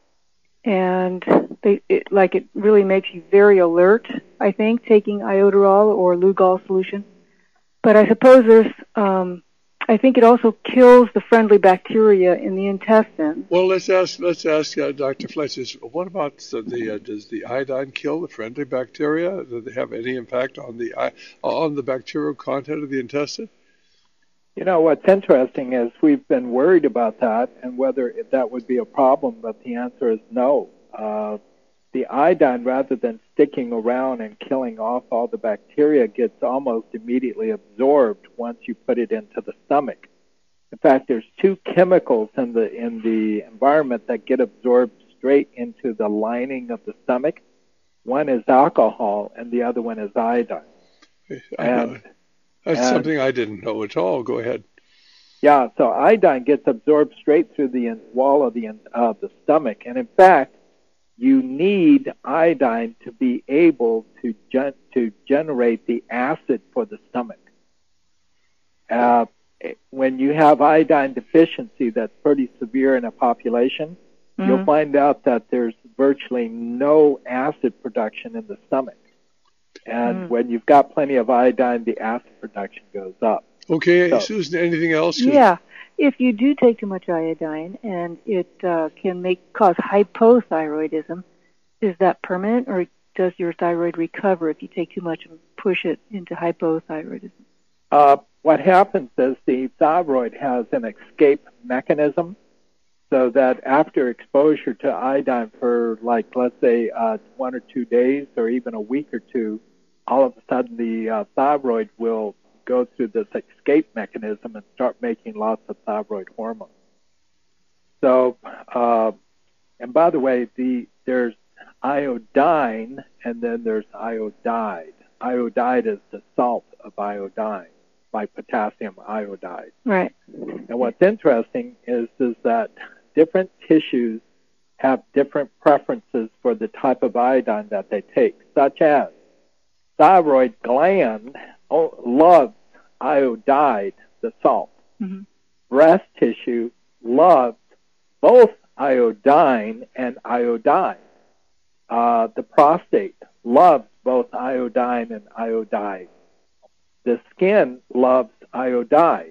And it really makes you very alert, I think, taking Ioderol or Lugol solution. But I suppose there's, I think it also kills the friendly bacteria in the intestine. Well, let's ask Dr. Fletcher, what about does the iodine kill the friendly bacteria? Do they have any impact on the bacterial content of the intestine? You know, what's interesting is we've been worried about that and whether that would be a problem, but the answer is no. The iodine, rather than sticking around and killing off all the bacteria, gets almost immediately absorbed once you put it into the stomach. In fact, there's two chemicals in the environment that get absorbed straight into the lining of the stomach. One is alcohol, and the other one is iodine. That's something I didn't know at all. Go ahead. Yeah, so iodine gets absorbed straight through the wall of the stomach, and in fact, you need iodine to be able to generate the acid for the stomach. When you have iodine deficiency that's pretty severe in a population, you'll find out that there's virtually no acid production in the stomach. And when you've got plenty of iodine, the acid production goes up. Okay, so, Susan, anything else? Yeah. If you do take too much iodine and it can cause hypothyroidism, is that permanent, or does your thyroid recover if you take too much and push it into hypothyroidism? What happens is the thyroid has an escape mechanism, so that after exposure to iodine for, let's say, 1 or 2 days or even a week or two, all of a sudden the thyroid will go through this escape mechanism and start making lots of thyroid hormones. So, and by the way, there's iodine and then there's iodide. Iodide is the salt of iodine by potassium iodide. Right. And what's interesting is that different tissues have different preferences for the type of iodine that they take, such as thyroid gland loves iodide, the salt. Mm-hmm. Breast tissue loves both iodine and iodide. The prostate loves both iodine and iodide. The skin loves iodide.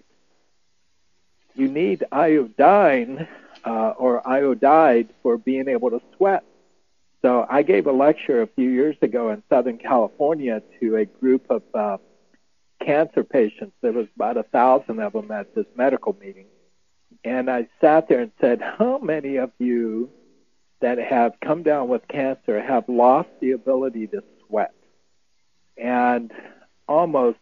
You need iodine or iodide for being able to sweat. So I gave a lecture a few years ago in Southern California to a group of cancer patients. There was about 1,000 of them at this medical meeting. And I sat there and said, how many of you that have come down with cancer have lost the ability to sweat? And almost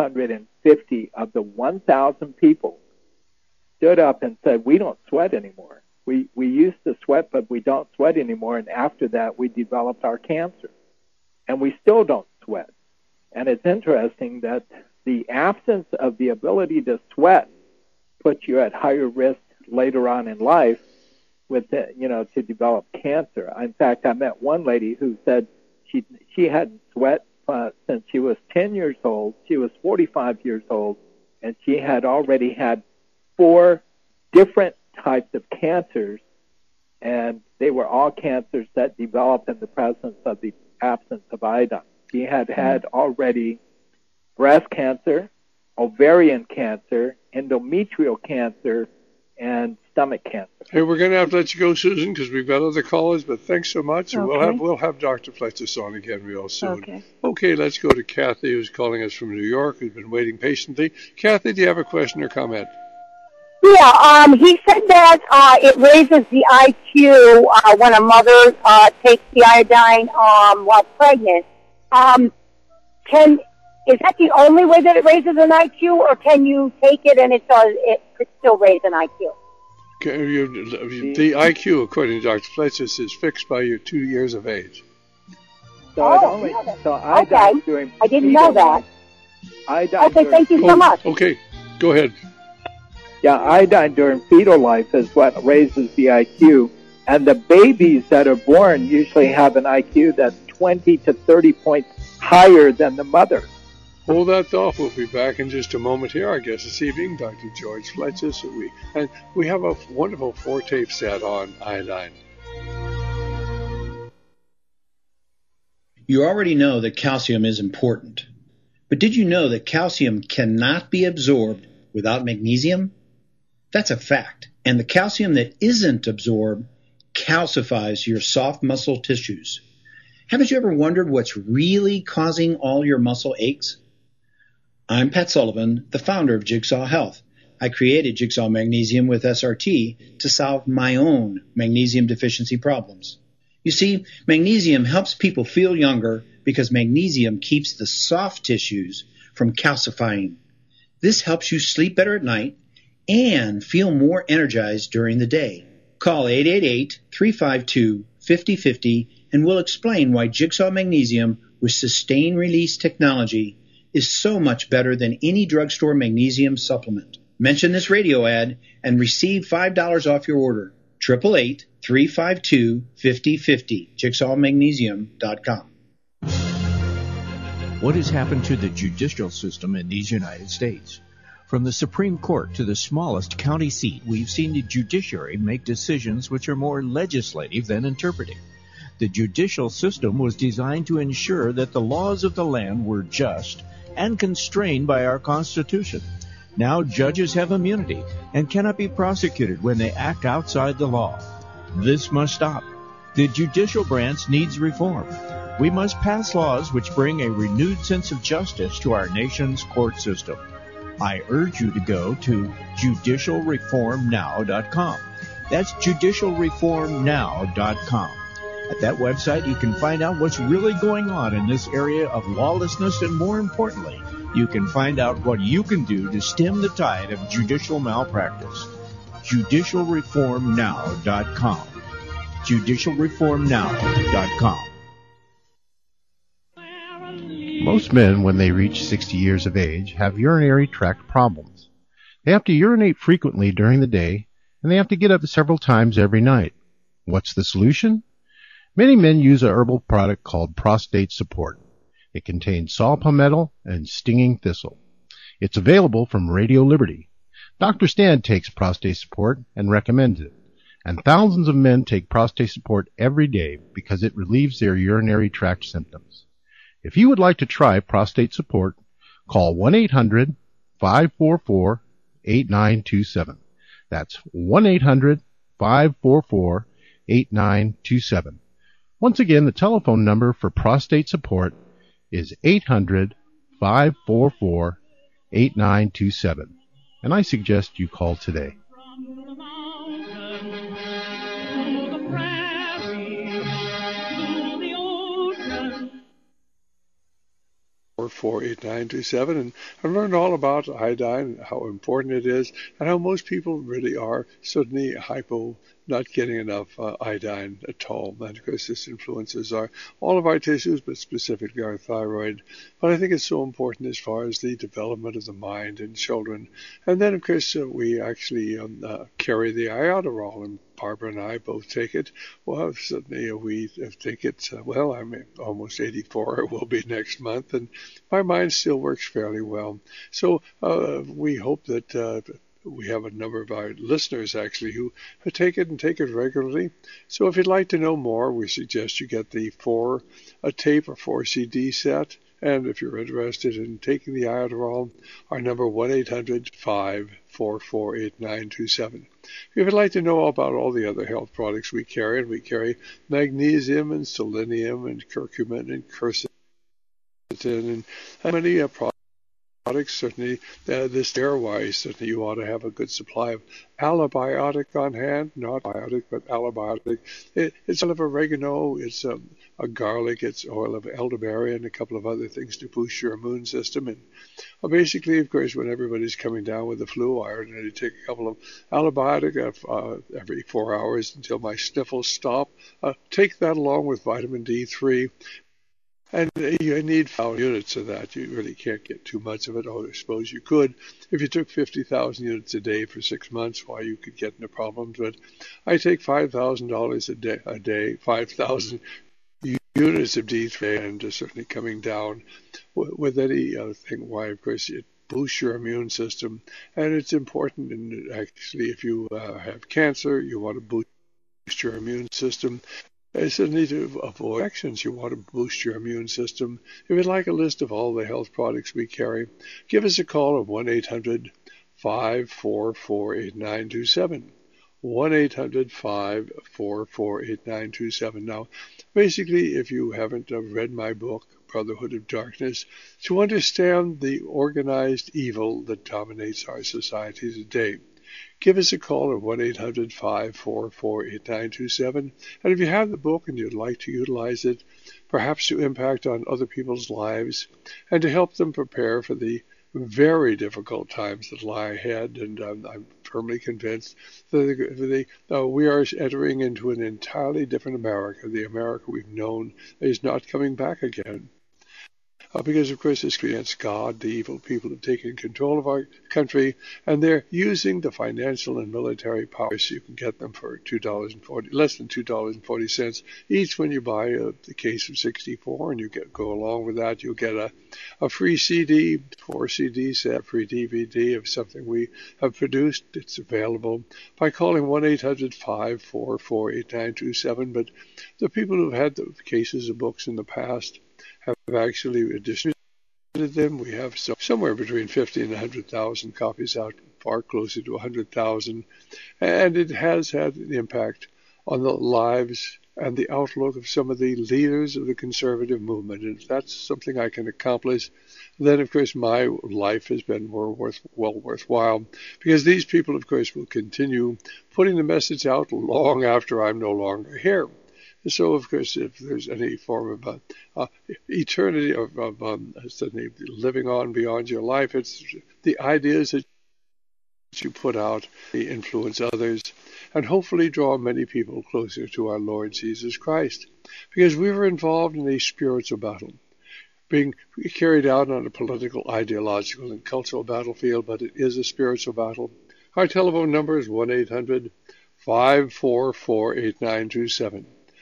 250 of the 1,000 people stood up and said, we don't sweat anymore. We used to sweat, but we don't sweat anymore. And after that, we developed our cancer. And we still don't sweat. And it's interesting that the absence of the ability to sweat puts you at higher risk later on in life with to develop cancer. In fact, I met one lady who said she hadn't sweat since she was 10 years old. She was 45 years old, and she had already had 4 different types of cancers, and they were all cancers that developed in the presence of the absence of iodine. She had already breast cancer, ovarian cancer, endometrial cancer, and stomach cancer. Hey, we're going to have to let you go, Susan, because we've got other callers, but thanks so much. And we'll have Dr. Fletcher on again real soon. Okay, let's go to Kathy, who's calling us from New York, who's been waiting patiently. Kathy, do you have a question or comment? Yeah, he said that it raises the IQ when a mother takes the iodine while pregnant. Is that the only way that it raises an IQ, or can you take it and it could still raise an IQ? The IQ, according to Dr. Fletcher, is fixed by your 2 years of age. Iodine during I didn't know that. Thank you so much. Okay, go ahead. Yeah, iodine during fetal life is what raises the IQ, and the babies that are born usually have an IQ that's 20 to 30 points higher than the mother. Hold that thought. We'll be back in just a moment here. Our guest this evening, Dr. George Fletcher. And we have a wonderful 4-tape set on iodine. You already know that calcium is important. But did you know that calcium cannot be absorbed without magnesium? That's a fact. And the calcium that isn't absorbed calcifies your soft muscle tissues. Haven't you ever wondered what's really causing all your muscle aches? I'm Pat Sullivan, the founder of Jigsaw Health. I created Jigsaw Magnesium with SRT to solve my own magnesium deficiency problems. You see, magnesium helps people feel younger because magnesium keeps the soft tissues from calcifying. This helps you sleep better at night and feel more energized during the day. Call 888-352-5050 and we'll explain why Jigsaw Magnesium with sustained release technology is so much better than any drugstore magnesium supplement. Mention this radio ad and receive $5 off your order. 888-352-5050. JigsawMagnesium.com. What has happened to the judicial system in these United States? From the Supreme Court to the smallest county seat, we've seen the judiciary make decisions which are more legislative than interpretive. The judicial system was designed to ensure that the laws of the land were just and constrained by our Constitution. Now judges have immunity and cannot be prosecuted when they act outside the law. This must stop. The judicial branch needs reform. We must pass laws which bring a renewed sense of justice to our nation's court system. I urge you to go to judicialreformnow.com. That's judicialreformnow.com. At that website, you can find out what's really going on in this area of lawlessness, and more importantly, you can find out what you can do to stem the tide of judicial malpractice. judicialreformnow.com. judicialreformnow.com. Most men, when they reach 60 years of age, have urinary tract problems. They have to urinate frequently during the day, and they have to get up several times every night. What's the solution? Many men use a herbal product called Prostate Support. It contains saw palmetto and stinging thistle. It's available from Radio Liberty. Dr. Stan takes Prostate Support and recommends it. And thousands of men take Prostate Support every day because it relieves their urinary tract symptoms. If you would like to try Prostate Support, call 1-800-544-8927. That's 1-800-544-8927. Once again, the telephone number for Prostate Support is 800-544-8927. And I suggest you call today. 48927, and I've learned all about iodine, how important it is, and how most people really are suddenly not getting enough iodine at all. And of course, this influences all of our tissues, but specifically our thyroid. But I think it's so important as far as the development of the mind in children. And then, of course, we actually carry the iodoral, and Barbara and I both take it. Well, certainly we take it, I'm almost 84, it will be next month, and my mind still works fairly well. So we hope that we have a number of our listeners actually who take it and take it regularly. So if you'd like to know more, we suggest you get the a tape or 4 CD set. And if you're interested in taking the iodoral, our number 1-800-544-8927. If you'd like to know about all the other health products we carry, and we carry magnesium and selenium and curcumin and quercetin and many products. Certainly, this air-wise, certainly you ought to have a good supply of allibiotic on hand, not biotic, but allibiotic. It's oil of oregano, it's a garlic, it's oil of elderberry, and a couple of other things to boost your immune system. And basically, of course, when everybody's coming down with the flu, I ordinarily take a couple of allibiotic every 4 hours until my sniffles stop. Take that along with vitamin D3. And you need 5 units of that. You really can't get too much of it. I suppose you could. If you took 50,000 units a day for 6 months, why, you could get into problems. But I take $5,000 a day, 5,000 units of D3, and certainly coming down with any thing. Why, of course, it boosts your immune system. And it's important, and actually, if you have cancer, you want to boost your immune system. Certainly to avoid infections, you want to boost your immune system. If you'd like a list of all the health products we carry, give us a call at 1-800-544-8927. 1-800-544-8927. Now, basically, if you haven't read my book, Brotherhood of Darkness, to understand the organized evil that dominates our society today, give us a call at 1-800-544-8927. And if you have the book and you'd like to utilize it, perhaps to impact on other people's lives and to help them prepare for the very difficult times that lie ahead, and I'm firmly convinced that we are entering into an entirely different America. The America we've known is not coming back again. Because, of course, it's against God. The evil people have taken control of our country, and they're using the financial and military powers. You can get them for less than $2.40 each when you buy the case of 64, and you go along with that. You'll get a free CD, 4 CD set, free DVD of something we have produced. It's available by calling 1-800-544-8927. But the people who've had the cases of books in the past have actually distributed them. We have somewhere between 50 and 100,000 copies out, far closer to 100,000, and it has had an impact on the lives and the outlook of some of the leaders of the conservative movement. And if that's something I can accomplish, then, of course, my life has been well worthwhile, because these people, of course, will continue putting the message out long after I'm no longer here. So, of course, if there's any form of eternity of suddenly living on beyond your life, it's the ideas that you put out, they influence others, and hopefully draw many people closer to our Lord Jesus Christ. Because we were involved in a spiritual battle, being carried out on a political, ideological, and cultural battlefield, but it is a spiritual battle. Our telephone number is 1-800-544-8927.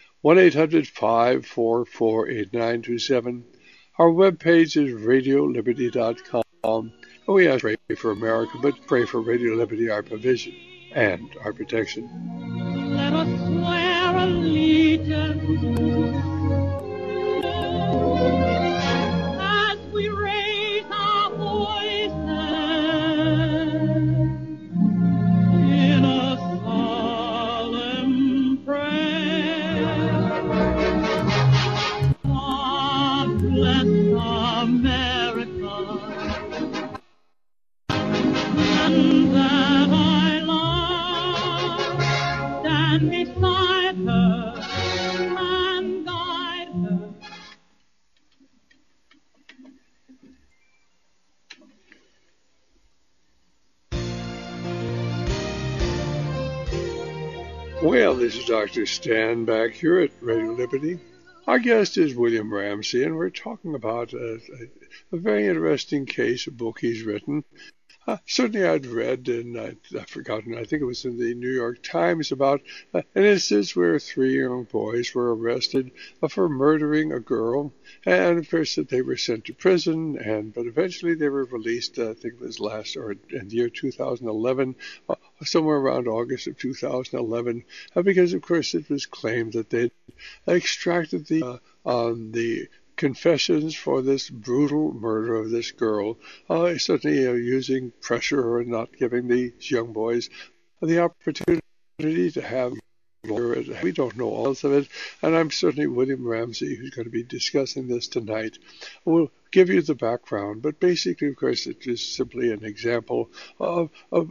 1-800-544-8927. Our webpage is radioliberty.com. And we ask pray for America, but pray for Radio Liberty, our provision and our protection. Let us swear allegiance as we raise our voices in a solemn prayer. God bless America, and that I love, stand beside her, and God Well, this is Dr. Stan back here at Radio Liberty. Our guest is William Ramsey, and we're talking about a very interesting case, a book he's written. Certainly I'd read, and I've forgotten, I think it was in the New York Times, about an instance where 3 young boys were arrested for murdering a girl, and of course that they were sent to prison, but eventually they were released, I think it was in the year 2011, somewhere around August of 2011, because of course it was claimed that they'd extracted the confessions for this brutal murder of this girl, certainly using pressure and not giving these young boys the opportunity to have a lawyer. We don't know all of it, and I'm certainly William Ramsey, who's going to be discussing this tonight. We'll give you the background, but basically, of course, it is simply an example of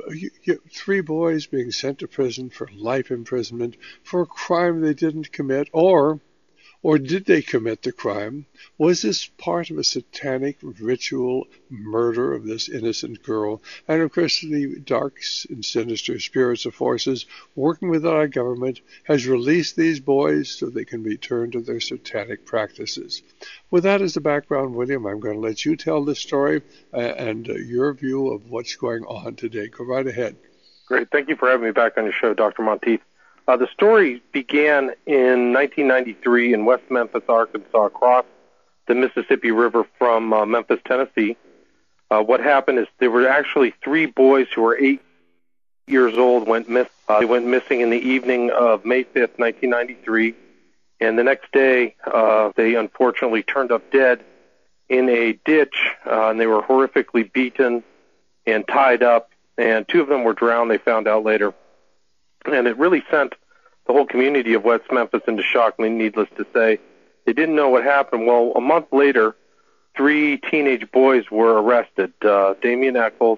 3 boys being sent to prison for life imprisonment for a crime they didn't commit, or did they commit the crime? Was this part of a satanic ritual murder of this innocent girl? And of course, the dark and sinister spirits or forces working with our government has released these boys so they can return to their satanic practices. With that as the background, William, I'm going to let you tell this story and your view of what's going on today. Go right ahead. Great. Thank you for having me back on your show, Dr. Monteith. The story began in 1993 in West Memphis, Arkansas, across the Mississippi River from Memphis, Tennessee. What happened is there were actually 3 boys who were 8 years old they went missing in the evening of May 5th, 1993, and the next day they unfortunately turned up dead in a ditch, and they were horrifically beaten and tied up, and 2 of them were drowned, they found out later. And it really sent the whole community of West Memphis into shock, needless to say. They didn't know what happened. Well, a month later, 3 teenage boys were arrested, Damian Eccles,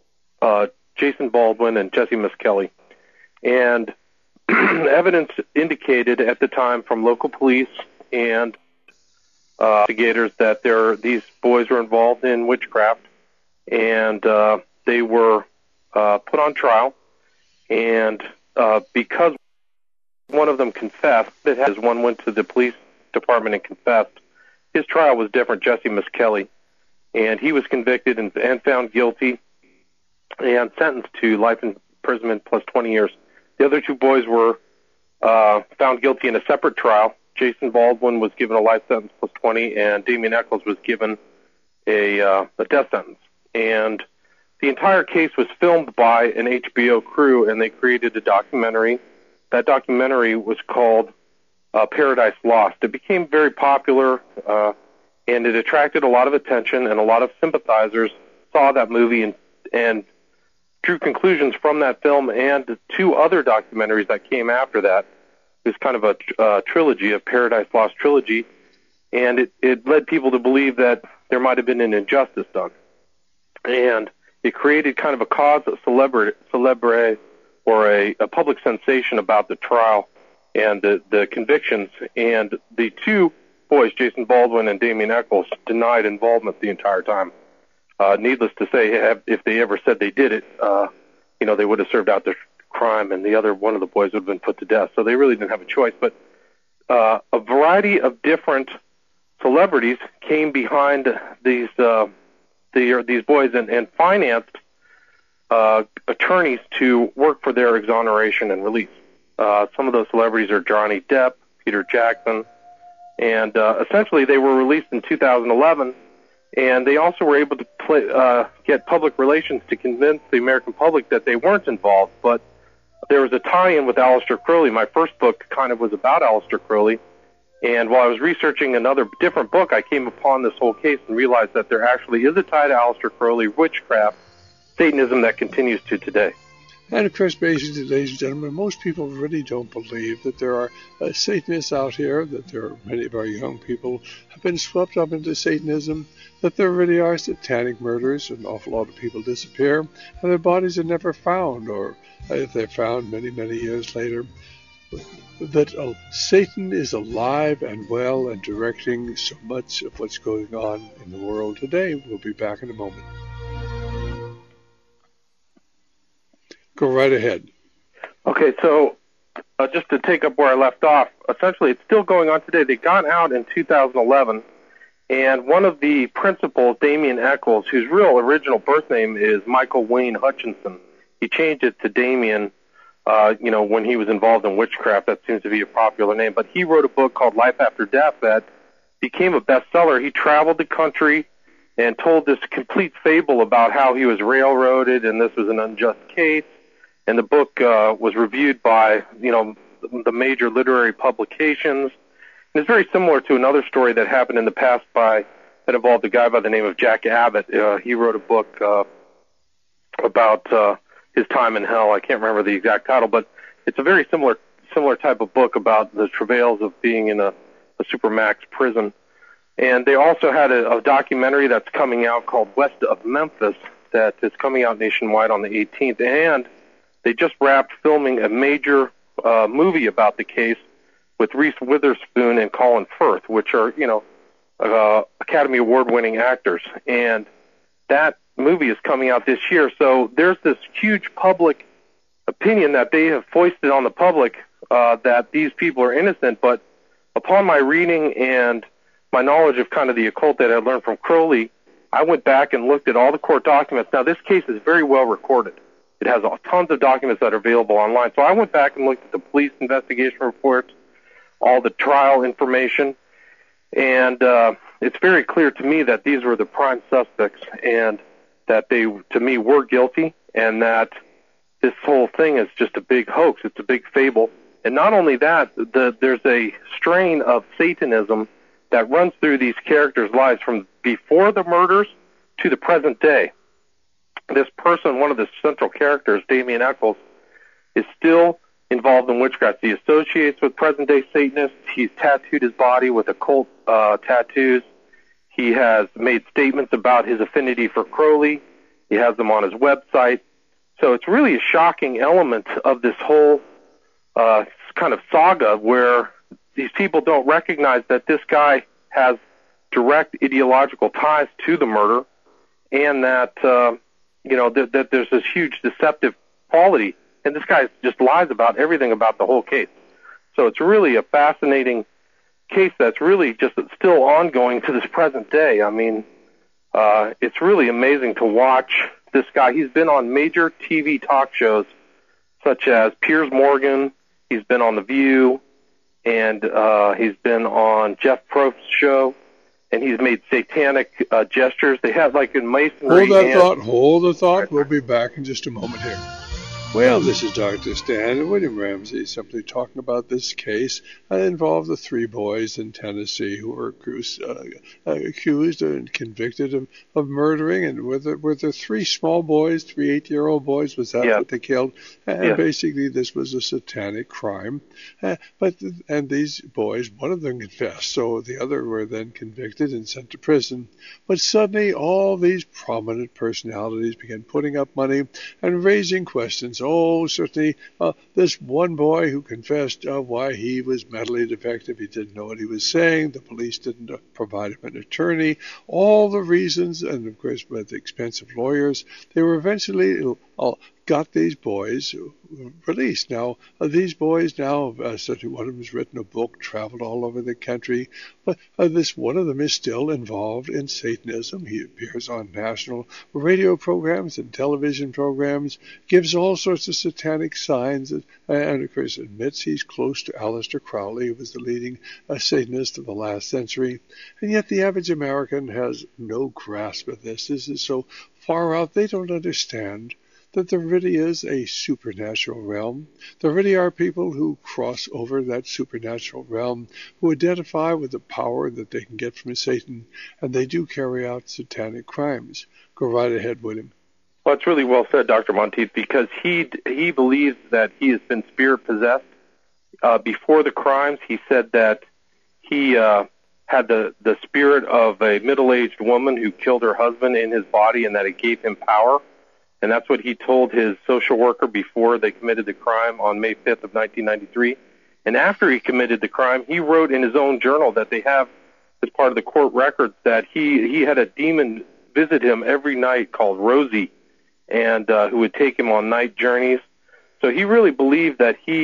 Jason Baldwin, and Jesse Miskelly. And evidence indicated at the time from local police and investigators that these boys were involved in witchcraft, and they were put on trial. And because one of them confessed, as one went to the police department and confessed, his trial was different, Jesse Miskelly, and he was convicted and found guilty and sentenced to life imprisonment plus 20 years. The other 2 boys were found guilty in a separate trial. Jason Baldwin was given a life sentence plus 20, and Damian Eccles was given a death sentence. And the entire case was filmed by an HBO crew, and they created a documentary. That documentary was called Paradise Lost. It became very popular, and it attracted a lot of attention, and a lot of sympathizers saw that movie and drew conclusions from that film and 2 other documentaries that came after that. It was kind of a trilogy, a Paradise Lost trilogy, and it led people to believe that there might have been an injustice done. And it created kind of a cause celebre or a public sensation about the trial and the convictions. And the 2 boys, Jason Baldwin and Damian Eccles, denied involvement the entire time. Needless to say, if they ever said they did it, they would have served out their crime, and one of the boys would have been put to death. So they really didn't have a choice. But a variety of different celebrities came behind these boys and financed attorneys to work for their exoneration and release. Some of those celebrities are Johnny Depp, Peter Jackson, and essentially they were released in 2011, and they also were able to get public relations to convince the American public that they weren't involved. But there was a tie-in with Aleister Crowley. My first book kind of was about Aleister Crowley, and while I was researching another different book, I came upon this whole case and realized that there actually is a tie to Aleister Crowley, witchcraft, Satanism that continues to today. And of course, basically, ladies and gentlemen, most people really don't believe that there are Satanists out here, that there are many of our young people have been swept up into Satanism, that there really are satanic murders, an awful lot of people disappear, and their bodies are never found, or if they're found many, many years later, that Satan is alive and well and directing so much of what's going on in the world today. We'll be back in a moment. Go right ahead. Okay, so just to take up where I left off, essentially it's still going on today. They got out in 2011, and one of the principals, Damien Eccles, whose real original birth name is Michael Wayne Hutchinson, he changed it to Damien, when he was involved in witchcraft. That seems to be a popular name. But he wrote a book called Life After Death that became a bestseller. He traveled the country and told this complete fable about how he was railroaded and this was an unjust case. And the book was reviewed by, the major literary publications. And it's very similar to another story that happened in the past that involved a guy by the name of Jack Abbott. He wrote a book about his time in hell. I can't remember the exact title, but it's a very similar type of book about the travails of being in a supermax prison. And they also had a documentary that's coming out called West of Memphis that is coming out nationwide on the 18th. And they just wrapped filming a major movie about the case with Reese Witherspoon and Colin Firth, which are, Academy Award-winning actors. And that movie is coming out this year. So there's this huge public opinion that they have foisted on the public that these people are innocent. But upon my reading and my knowledge of kind of the occult that I learned from Crowley, I went back and looked at all the court documents. Now, this case is very well recorded. It has tons of documents that are available online. So I went back and looked at the police investigation reports, all the trial information, and it's very clear to me that these were the prime suspects and that they, to me, were guilty, and that this whole thing is just a big hoax. It's a big fable. And not only that, there's a strain of Satanism that runs through these characters' lives from before the murders to the present day. This person, one of the central characters, Damien Eccles, is still involved in witchcraft. He associates with present-day Satanists. He's tattooed his body with occult tattoos. He has made statements about his affinity for Crowley. He has them on his website. So it's really a shocking element of this whole kind of saga where these people don't recognize that this guy has direct ideological ties to the murder, and that that there's this huge deceptive quality, and this guy just lies about everything about the whole case. So it's really a fascinating case that's really just still ongoing to this present day. I mean, it's really amazing to watch this guy. He's been on major TV talk shows such as Piers Morgan. He's been on The View, and he's been on Jeff Probst's show, and he's made satanic gestures. They have, like, in masonry. Hold the thought. We'll be back in just a moment here. Well, this is Dr. Stan and William Ramsey simply talking about this case that involved the three boys in Tennessee who were accused and convicted of murdering. And were there three small boys, 3 8-year-old boys? Was that what they killed? And basically this was a satanic crime. And these boys, one of them confessed, so the other were then convicted and sent to prison. But suddenly all these prominent personalities began putting up money and raising questions. Oh, certainly, this one boy who confessed why he was mentally defective, he didn't know what he was saying, the police didn't provide him an attorney, all the reasons, and of course with expensive lawyers, they were eventually got these boys released. Now, these boys certainly one of them has written a book, traveled all over the country, but one of them is still involved in Satanism. He appears on national radio programs and television programs, gives all sorts of satanic signs, and of course admits he's close to Aleister Crowley, who was the leading Satanist of the last century. And yet the average American has no grasp of this. This is so far out, they don't understand that there really is a supernatural realm. There really are people who cross over that supernatural realm, who identify with the power that they can get from Satan, and they do carry out satanic crimes. Go right ahead, William. Well, it's really well said, Dr. Monteith, because he believes that he has been spirit-possessed. Before the crimes, he said that he had the spirit of a middle-aged woman who killed her husband in his body, and that it gave him power. And that's what he told his social worker before they committed the crime on May 5th of 1993. And after he committed the crime, he wrote in his own journal that they have as part of the court records that he had a demon visit him every night called Rosie, and who would take him on night journeys. So he really believed that he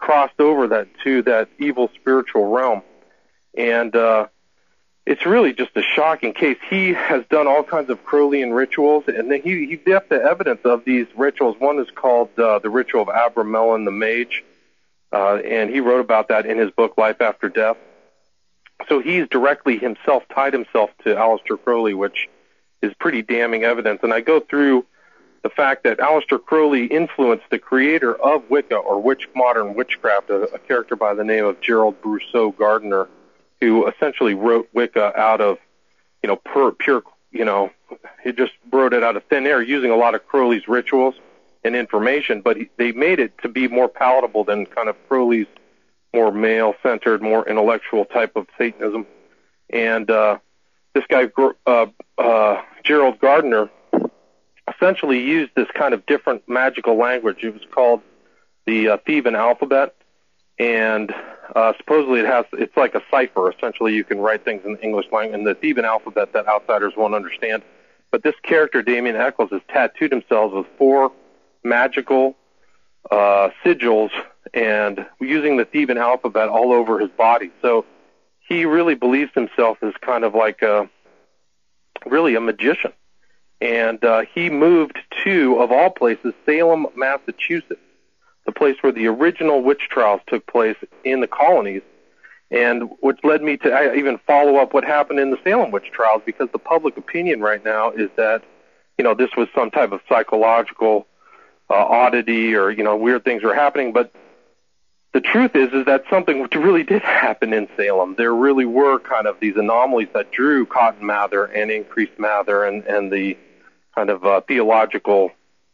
crossed over that to that evil spiritual realm. And it's really just a shocking case. He has done all kinds of Crowleyan rituals, and then he left the evidence of these rituals. One is called the ritual of Abramelin the Mage, and he wrote about that in his book Life After Death. So he's directly himself tied himself to Aleister Crowley, which is pretty damning evidence. And I go through the fact that Aleister Crowley influenced the creator of Wicca, or modern witchcraft, a character by the name of Gerald Brousseau Gardner, who essentially wrote Wicca out of, pure, he just wrote it out of thin air using a lot of Crowley's rituals and information, but they made it to be more palatable than kind of Crowley's more male-centered, more intellectual type of Satanism. And this guy, Gerald Gardner, essentially used this kind of different magical language. It was called the Theban alphabet, and supposedly it's like a cipher. Essentially, you can write things in the English language in the Theban alphabet that outsiders won't understand. But this character, Damien Eccles, has tattooed himself with 4 magical sigils, and using the Theban alphabet all over his body. So he really believes himself as kind of like really a magician. And he moved to, of all places, Salem, Massachusetts, the place where the original witch trials took place in the colonies, and which led me to even follow up what happened in the Salem witch trials, because the public opinion right now is that, this was some type of psychological oddity, or, weird things were happening. But the truth is that something really did happen in Salem. There really were kind of these anomalies that drew Cotton Mather and Increase Mather and the kind of theological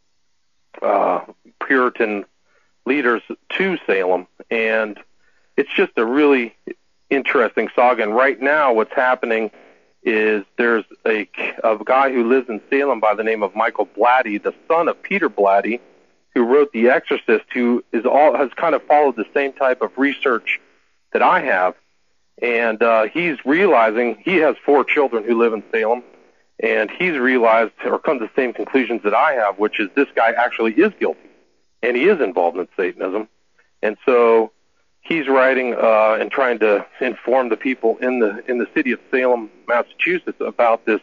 Puritan leaders to Salem. And it's just a really interesting saga. And right now what's happening is there's a guy who lives in Salem by the name of Michael Blatty, the son of Peter Blatty, who wrote The Exorcist, who has kind of followed the same type of research that I have. And he's realizing, he has 4 children who live in Salem, and he's realized, or come to the same conclusions that I have, which is this guy actually is guilty, and he is involved in Satanism. And so he's writing and trying to inform the people in the city of Salem, Massachusetts, about this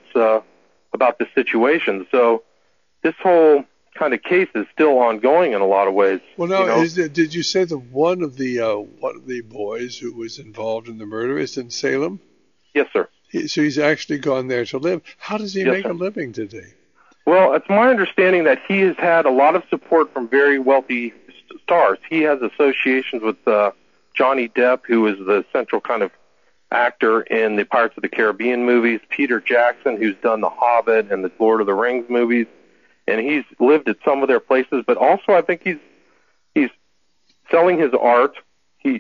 situation. So this whole kind of case is still ongoing in a lot of ways. Well, now, did you say that one of the boys who was involved in the murder is in Salem? Yes, sir. So he's actually gone there to live. How does he make a living today? Well, it's my understanding that he has had a lot of support from very wealthy stars. He has associations with Johnny Depp, who is the central kind of actor in the Pirates of the Caribbean movies, Peter Jackson, who's done The Hobbit and the Lord of the Rings movies, and he's lived at some of their places. But also, I think he's selling his art. He's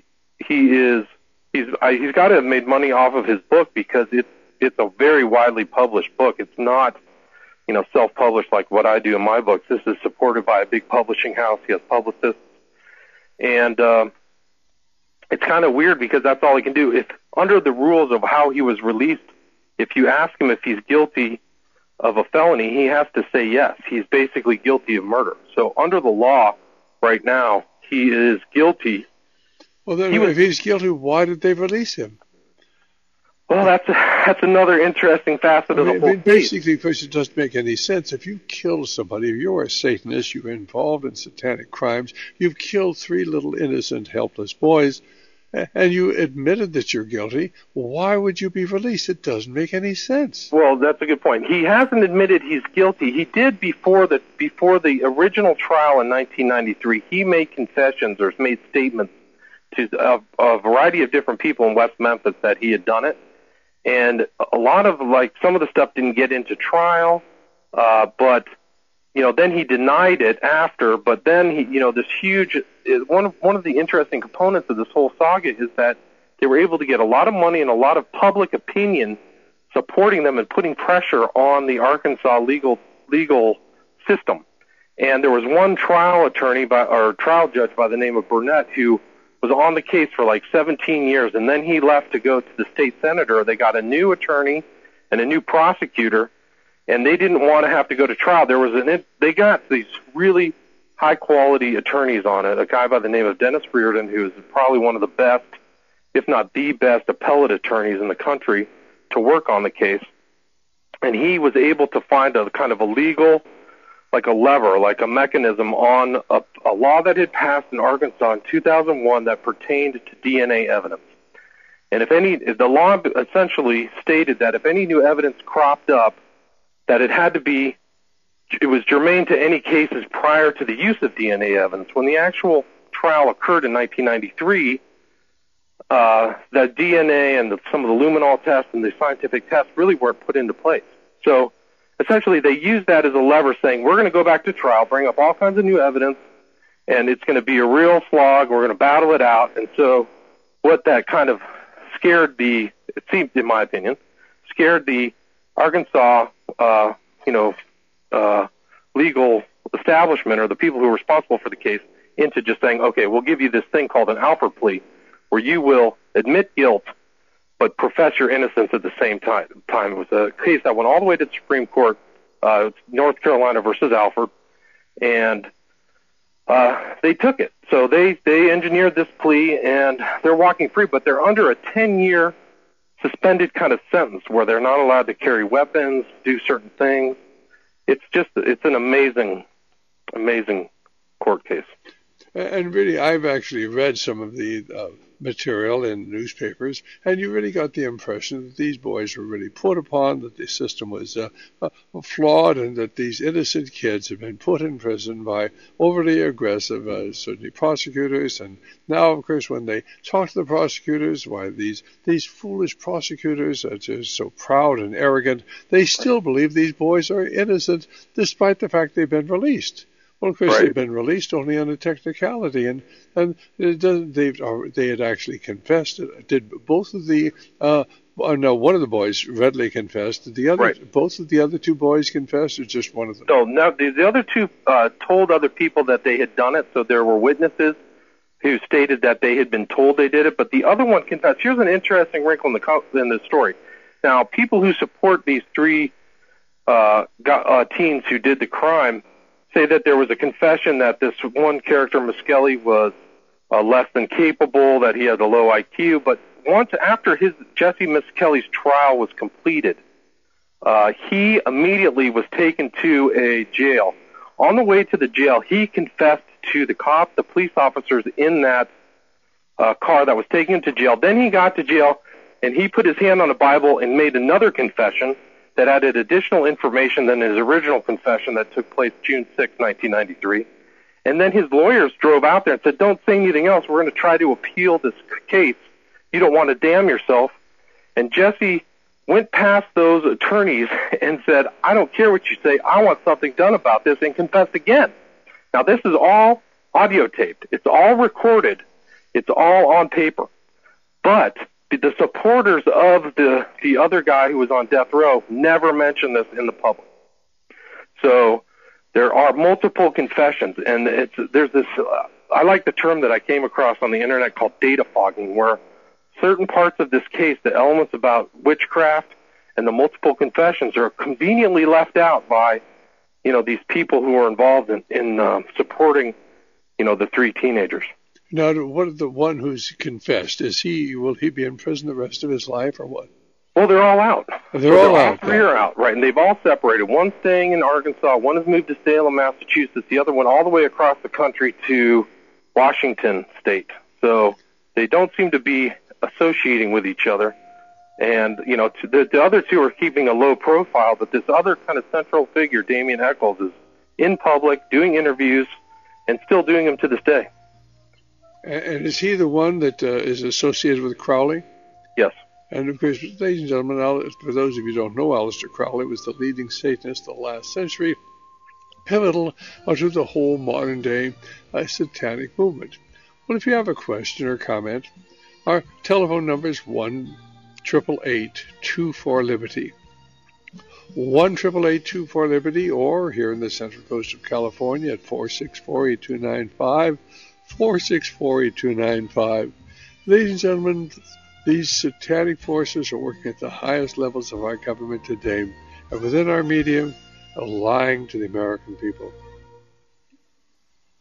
got to have made money off of his book, because it's a very widely published book. It's not self-published like what I do in my books. This is supported by a big publishing house. He has publicists, and it's kind of weird because that's all he can do. If under the rules of how he was released, if you ask him if he's guilty of a felony, he has to say yes. He's basically guilty of murder. So under the law right now, he is guilty. Well, then, if he's guilty, why did they release him? Well, that's another interesting facet of the whole case. Basically, because it doesn't make any sense. If you kill somebody, if you're a Satanist, you're involved in satanic crimes, you've killed 3 little innocent, helpless boys, and you admitted that you're guilty, why would you be released? It doesn't make any sense. Well, that's a good point. He hasn't admitted he's guilty. He did before the original trial in 1993. He made confessions or made statements to a variety of different people in West Memphis that he had done it. And a lot of, some of the stuff didn't get into trial, but, then he denied it after. But then he, this huge, one of the interesting components of this whole saga is that they were able to get a lot of money and a lot of public opinion supporting them and putting pressure on the Arkansas legal system. And there was one trial trial judge by the name of Burnett who was on the case for 17 years, and then he left to go to the state senator. They got a new attorney and a new prosecutor, and they didn't want to have to go to trial. They got these really high-quality attorneys on it, a guy by the name of Dennis Reardon, who is probably one of the best, if not the best, appellate attorneys in the country to work on the case. And he was able to find a kind of a legal, like a lever, like a mechanism on a law that had passed in Arkansas in 2001 that pertained to DNA evidence. And the law essentially stated that if any new evidence cropped up, that it was germane to any cases prior to the use of DNA evidence. When the actual trial occurred in 1993, the DNA and some of the luminol tests and the scientific tests really weren't put into place. So essentially they used that as a lever, saying we're going to go back to trial, bring up all kinds of new evidence, and it's going to be a real slog. We're going to battle it out. And so what that kind of it seemed, in my opinion, scared the Arkansas, legal establishment or the people who were responsible for the case into just saying, okay, we'll give you this thing called an Alford plea, where you will admit guilt but profess your innocence at the same time. It was a case that went all the way to the Supreme Court, North Carolina versus Alford, and they took it. So they engineered this plea, and they're walking free, but they're under a 10-year suspended kind of sentence where they're not allowed to carry weapons, do certain things. It's an amazing court case. And really, I've actually read some of the material in newspapers, and you really got the impression that these boys were really put upon, that the system was flawed, and that these innocent kids have been put in prison by overly aggressive, certainly prosecutors. And now, of course, when they talk to the prosecutors, why these foolish prosecutors are just so proud and arrogant, they still believe these boys are innocent, despite the fact they've been released. Well, of course, right. They've been released only on a technicality, and they had actually confessed. Did both of the no, one of the boys readily confessed. Did the other, right. Both of the other two boys confess, or just one of them? No, the other two told other people that they had done it. So there were witnesses who stated that they had been told they did it, but the other one confessed. Here's an interesting wrinkle in the story. Now, people who support these three teens who did the crime say that there was a confession that this one character, Miskelly, was less than capable, that he had a low IQ. But once after Jesse Miskelly's trial was completed, he immediately was taken to a jail. On the way to the jail, he confessed to the police officers in that car that was taking him to jail. Then he got to jail, and he put his hand on a Bible and made another confession that added additional information than his original confession that took place June 6, 1993. And then his lawyers drove out there and said, don't say anything else. We're going to try to appeal this case. You don't want to damn yourself. And Jesse went past those attorneys and said, I don't care what you say. I want something done about this, and confessed again. Now, this is all audio taped. It's all recorded. It's all on paper. But the supporters of the other guy who was on death row never mentioned this in the public. So there are multiple confessions, and there's this, I like the term that I came across on the internet called data fogging, where certain parts of this case, the elements about witchcraft and the multiple confessions, are conveniently left out by, these people who are involved in supporting, the three teenagers. Now, what of the one who's confessed? Will he be in prison the rest of his life, or what? Well, they're all out. They're all out. All three are out, right? And they've all separated. One's staying in Arkansas. One has moved to Salem, Massachusetts. The other one all the way across the country to Washington State. So they don't seem to be associating with each other. And, the other two are keeping a low profile, but this other kind of central figure, Damien Echols, is in public, doing interviews, and still doing them to this day. And is he the one that is associated with Crowley? Yes. And, of course, ladies and gentlemen, for those of you who don't know, Aleister Crowley was the leading Satanist of the last century, pivotal to the whole modern-day satanic movement. Well, if you have a question or comment, our telephone number is 1-888-24-LIBERTY. 1-888-24-LIBERTY, or here in the Central Coast of California at 464-8295, 464-8295. Ladies and gentlemen, these satanic forces are working at the highest levels of our government today, and within our media, are lying to the American people.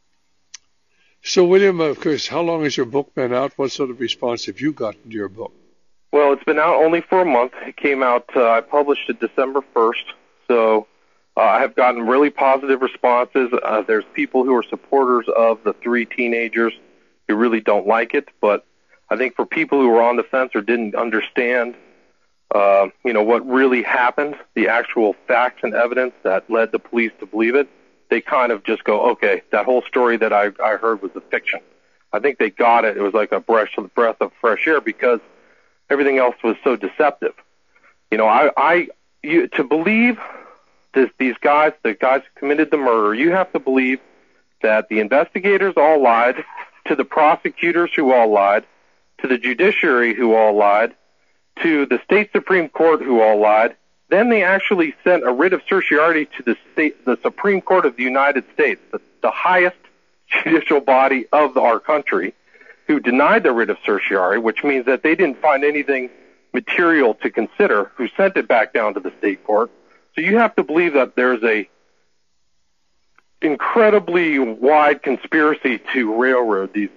So, William, of course, how long has your book been out? What sort of response have you gotten to your book? Well, it's been out only for a month. It came out, I published it December 1st, so I have gotten really positive responses. There's people who are supporters of the three teenagers who really don't like it, but I think for people who were on the fence or didn't understand, what really happened, the actual facts and evidence that led the police to believe it, they kind of just go, okay, that whole story that I heard was a fiction. I think they got it. It was like a breath of fresh air because everything else was so deceptive. To believe these guys, the guys who committed the murder, you have to believe that the investigators all lied, to the prosecutors who all lied, to the judiciary who all lied, to the state Supreme Court who all lied. Then they actually sent a writ of certiorari to the Supreme Court of the United States, the highest judicial body of our country, who denied the writ of certiorari, which means that they didn't find anything material to consider, who sent it back down to the state court. So you have to believe that there's a incredibly wide conspiracy to railroad these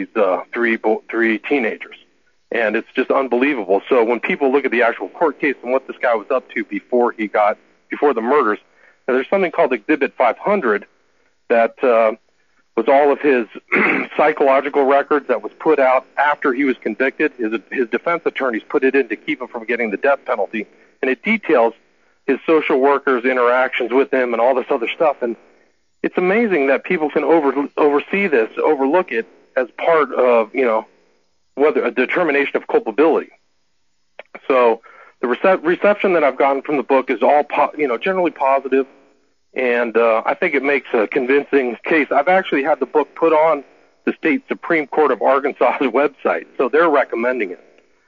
three teenagers. And it's just unbelievable. So when people look at the actual court case and what this guy was up to before the murders, there's something called Exhibit 500 that was all of his psychological records that was put out after he was convicted. His defense attorneys put it in to keep him from getting the death penalty. And it details his social workers' interactions with him and all this other stuff. And it's amazing that people can oversee this, overlook it as part of, whether a determination of culpability. So the reception that I've gotten from the book is all, generally positive, and I think it makes a convincing case. I've actually had the book put on the state Supreme Court of Arkansas's website, so they're recommending it.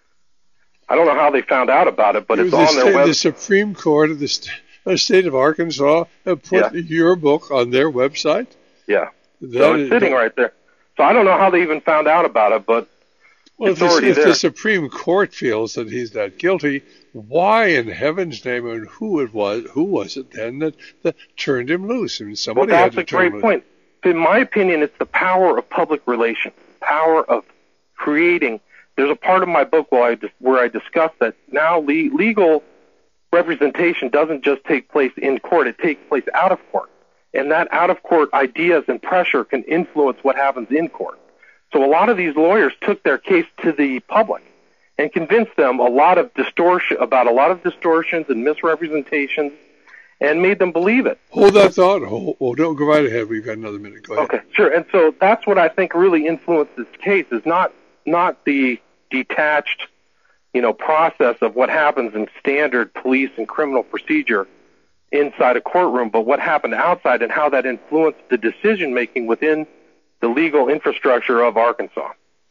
I don't know how they found out about it, but it's on their website. The Supreme Court of the state of Arkansas have put your book on their website? Yeah. So it's sitting right there. So I don't know how they even found out about it, but if the Supreme Court feels that he's that guilty, why in heaven's name and who was it then that turned him loose? I mean, somebody had to turn him loose. Well, that's a great point. In my opinion, it's the power of public relations, power of creating. There's a part of my book where I discuss that now legal representation doesn't just take place in court, it takes place out of court. And that out-of-court ideas and pressure can influence what happens in court. So a lot of these lawyers took their case to the public and convinced them about a lot of distortions and misrepresentations and made them believe it. Hold that thought. Oh, don't go right ahead. We've got another minute. Go ahead. Okay, sure. And so that's what I think really influenced this case is not the detached, process of what happens in standard police and criminal procedure inside a courtroom, but what happened outside and how that influenced the decision-making within the legal infrastructure of Arkansas.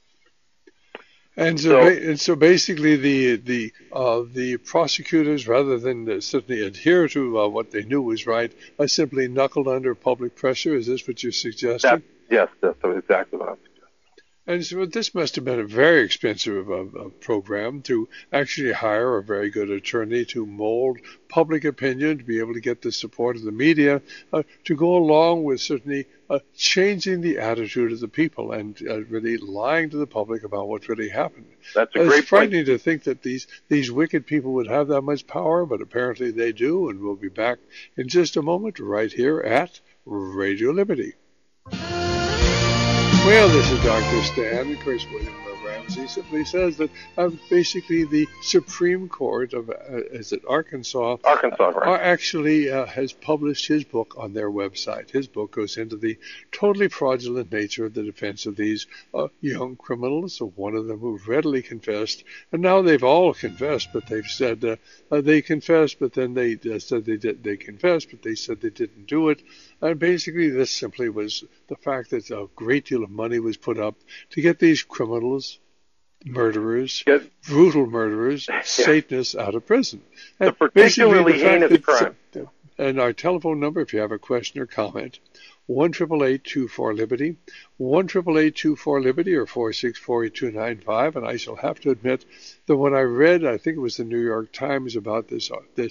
And so basically the prosecutors, rather than certainly adhere to what they knew was right, simply knuckled under public pressure. Is this what you're suggesting? Yes, that's exactly what I'm suggesting. And so this must have been a very expensive program to actually hire a very good attorney to mold public opinion, to be able to get the support of the media, to go along with certainly changing the attitude of the people and really lying to the public about what really happened. That's a great point. It's frightening to think that these wicked people would have that much power, but apparently they do, and we'll be back in just a moment right here at Radio Liberty. Well, this is Dr. Stan. Of course, William Ramsey simply says that basically the Supreme Court of Arkansas right. Actually has published his book on their website. His book goes into the totally fraudulent nature of the defense of these young criminals, one of them who readily confessed. And now they've all confessed, but they've said they confessed, but then they said they confessed, but they said they didn't do it. And basically this simply was the fact that a great deal of money was put up to get these criminals, murderers, brutal murderers, Satanists out of prison. It's a particularly heinous crime. And our telephone number, if you have a question or comment, 1-888-24-LIBERTY, 1-888-24-LIBERTY or 464-8295. And I shall have to admit that when I read, I think it was the New York Times, about this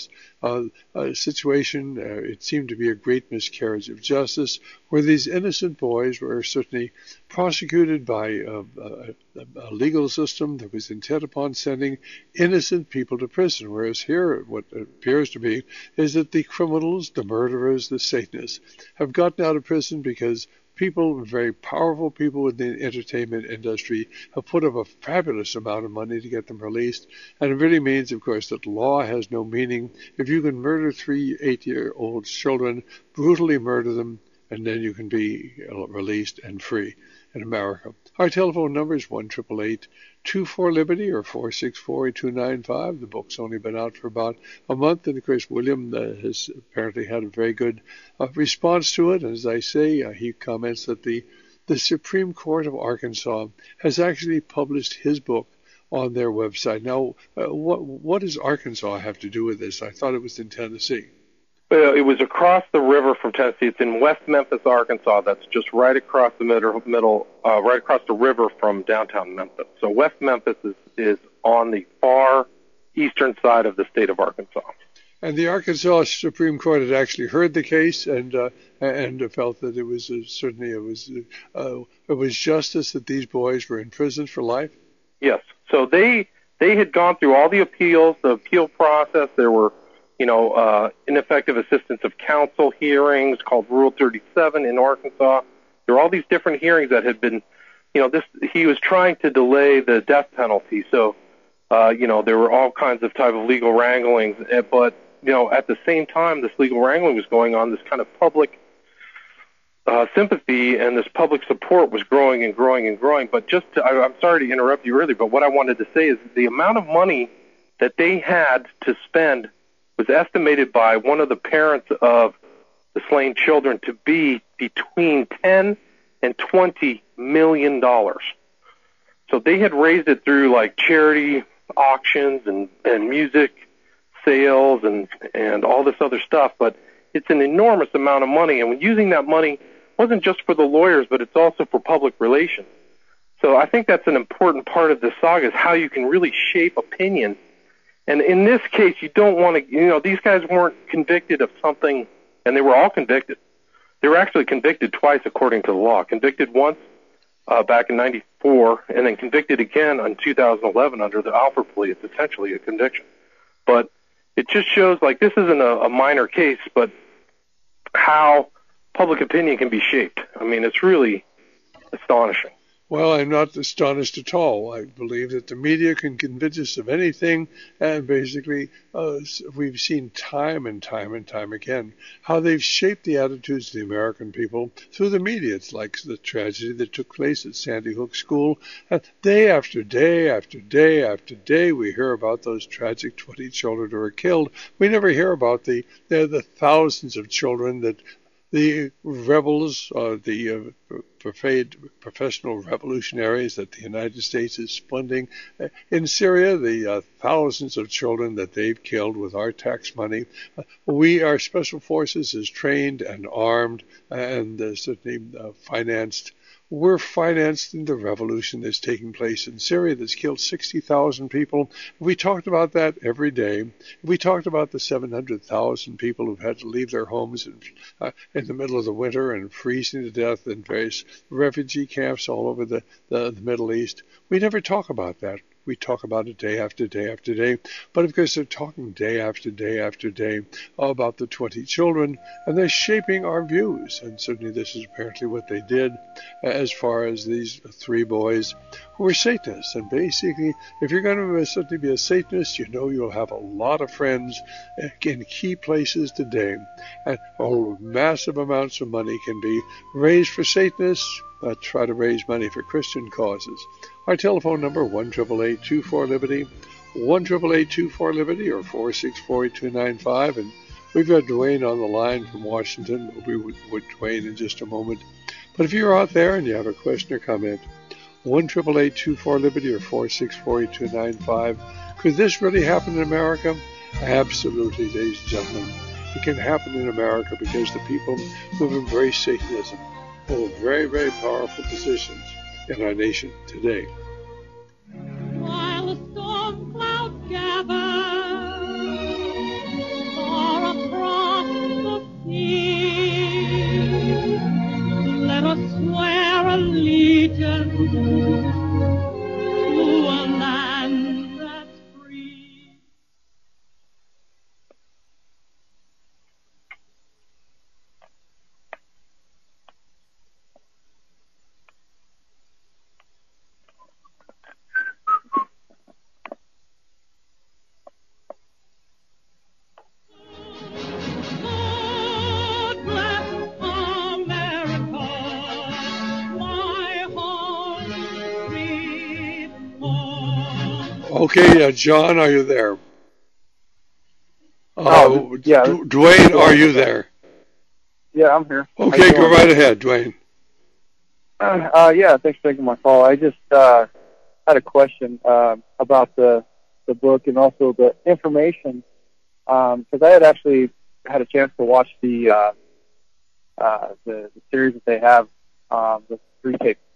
situation, it seemed to be a great miscarriage of justice, where these innocent boys were certainly prosecuted by a legal system that was intent upon sending innocent people to prison, whereas here what appears to be is that the criminals, the murderers, the Satanists have gotten out of prison because people, very powerful people within the entertainment industry, have put up a fabulous amount of money to get them released. And it really means, of course, that law has no meaning. If you can murder 3 8-year-old children, brutally murder them, and then you can be released and free in America. Our telephone number is 1-888-24-LIBERTY or 464-8295. The book's only been out for about a month, and of course William has apparently had a very good response to it. And as I say, he comments that the Supreme Court of Arkansas has actually published his book on their website. Now, what does Arkansas have to do with this? I thought it was in Tennessee. It was across the river from Tennessee. It's in West Memphis, Arkansas. That's just right across the right across the river from downtown Memphis. So West Memphis is on the far eastern side of the state of Arkansas. And the Arkansas Supreme Court had actually heard the case and felt that it was certainly it was justice that these boys were in prison for life. Yes. So they had gone through all the appeals, the appeal process. There were ineffective assistance of counsel hearings called Rule 37 in Arkansas. There were all these different hearings that had been, he was trying to delay the death penalty. So, there were all kinds of type of legal wranglings. But, at the same time this legal wrangling was going on, this kind of public sympathy and this public support was growing and growing and growing. But I'm sorry to interrupt you earlier, but what I wanted to say is the amount of money that they had to spend was estimated by one of the parents of the slain children to be between $10 and $20 million. So they had raised it through like charity auctions and music sales and all this other stuff, but it's an enormous amount of money. And when using that money, it wasn't just for the lawyers, but it's also for public relations. So I think that's an important part of this saga, is how you can really shape opinion. And in this case, you don't want to, these guys weren't convicted of something, and they were all convicted. They were actually convicted twice according to the law. Convicted once back in 94, and then convicted again in 2011 under the Alford plea. It's essentially a conviction. But it just shows, this isn't a minor case, but how public opinion can be shaped. I mean, it's really astonishing. Well, I'm not astonished at all. I believe that the media can convince us of anything, and basically we've seen time and time and time again how they've shaped the attitudes of the American people through the media. It's like the tragedy that took place at Sandy Hook School. Day after day after day after day, we hear about those tragic 20 children who were killed. We never hear about the thousands of children that the rebels, the professional revolutionaries that the United States is funding in Syria, the thousands of children that they've killed with our tax money. Our special forces is trained and armed and certainly financed. We're financing the revolution that's taking place in Syria that's killed 60,000 people. We talked about that every day. We talked about the 700,000 people who've had to leave their homes in the middle of the winter and freezing to death in various refugee camps all over the Middle East. We never talk about that. We talk about it day after day after day. But of course, they're talking day after day after day about the 20 children, and they're shaping our views. And certainly this is apparently what they did as far as these 3 boys who were Satanists. And basically, if you're going to certainly be a Satanist, you'll have a lot of friends in key places today. And massive amounts of money can be raised for Satanists. Try to raise money for Christian causes. Our telephone number, 1-888-24-LIBERTY, 1-888-24-LIBERTY, or 464-8295. And we've got Dwayne on the line from Washington. We'll be with Dwayne in just a moment. But if you're out there and you have a question or comment, 1-888-24-LIBERTY or 464-8295. Could this really happen in America? Absolutely, ladies and gentlemen. It can happen in America because the people who have embraced Satanism hold very, very powerful positions in our nation today. While the storm clouds gather far across the sea, let us swear allegiance to a land that's free. God bless America, my home sweet home. Okay, John, are you there? Yeah. Dwayne, are you there? Yeah, I'm here. Okay, go right ahead, Dwayne. Yeah, thanks for taking my call. I just had a question about the book and also the information, because I had actually had a chance to watch the series that they have, the three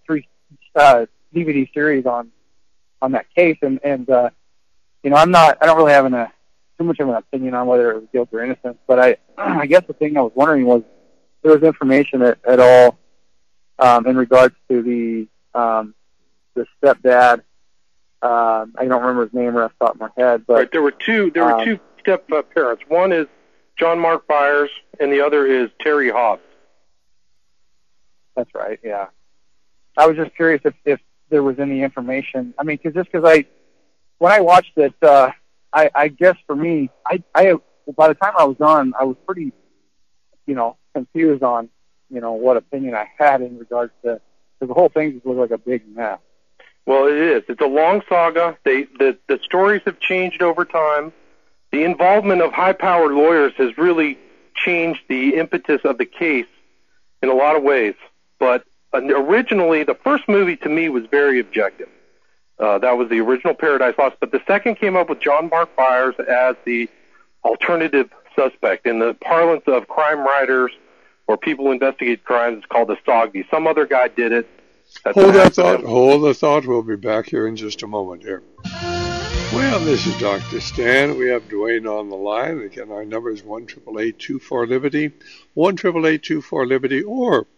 DVD series on that case, and you know, I don't really have too much of an opinion on whether it was guilt or innocence, but I guess the thing I was wondering was, there was information at all in regards to the stepdad. I don't remember his name right off the top of my head, but Right, there were two step parents. One is John Mark Byers, and the other is Terry Hobbs. That's right. Yeah, I was just curious if there was any information. I mean, because when I watched it, I guess for me, I by the time I was done, I was pretty, confused on, what opinion I had in regards to, because the whole thing just looked like a big mess. Well, it is. It's a long saga. The stories have changed over time. The involvement of high-powered lawyers has really changed the impetus of the case in a lot of ways. But originally, the first movie to me was very objective. That was the original Paradise Lost. But the second came up with John Mark Byers as the alternative suspect. In the parlance of crime writers or people who investigate crimes, it's called the SOGD. Some other guy did it. Hold the thought. We'll be back here in just a moment here. Well, this is Dr. Stan. We have Dwayne on the line. Again, our number is 1-888-24-LIBERTY, 1-888-24-LIBERTY, or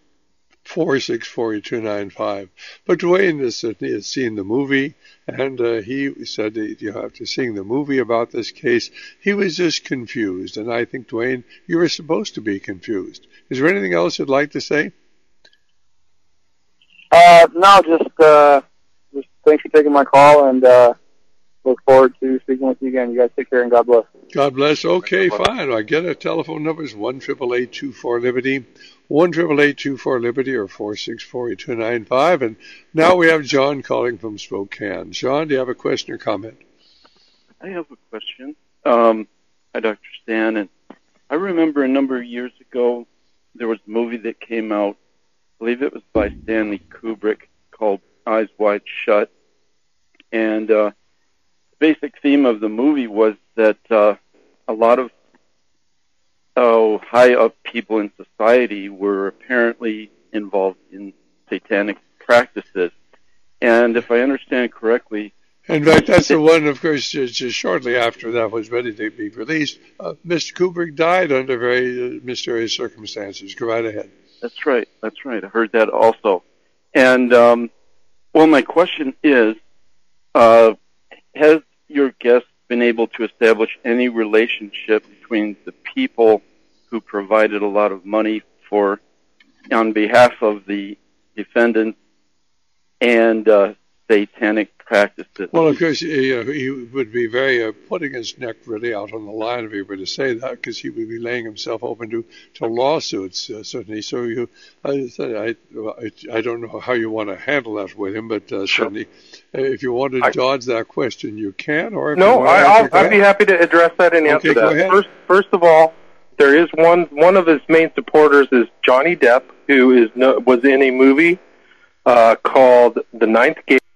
464-8295. But Dwayne has seen the movie, and he said that after seeing the movie about this case, he was just confused. And I think, Dwayne, you were supposed to be confused. Is there anything else you'd like to say? No, just thanks for taking my call, and look forward to speaking with you again. You guys take care, and God bless. God bless. Okay, fine. I get it. Telephone number is 1-888-24-LIBERTY, 1-888-24-LIBERTY, or 464-8295. And now we have John calling from Spokane. John, do you have a question or comment? I have a question. Hi, Dr. Stan. And I remember a number of years ago, there was a movie that came out, I believe it was by Stanley Kubrick, called Eyes Wide Shut. And the basic theme of the movie was that a lot of high-up people in society were apparently involved in satanic practices. And if I understand correctly... In fact, that's the one, of course, just shortly after that was ready to be released. Mr. Kubrick died under very mysterious circumstances. Go right ahead. That's right. I heard that also. And, well, my question is, has your guest been able to establish any relationship between the people who provided a lot of money on behalf of the defendants and satanic practices? Well, of course, he would be very putting his neck really out on the line if he were to say that, because he would be laying himself open to lawsuits, certainly. So I don't know how you want to handle that with him, but certainly, if you want to dodge that question, you can. Or if I'd be happy to address that and answer that. Go ahead. First of all, there is one of his main supporters is Johnny Depp, who was in a movie called The Ninth Gate.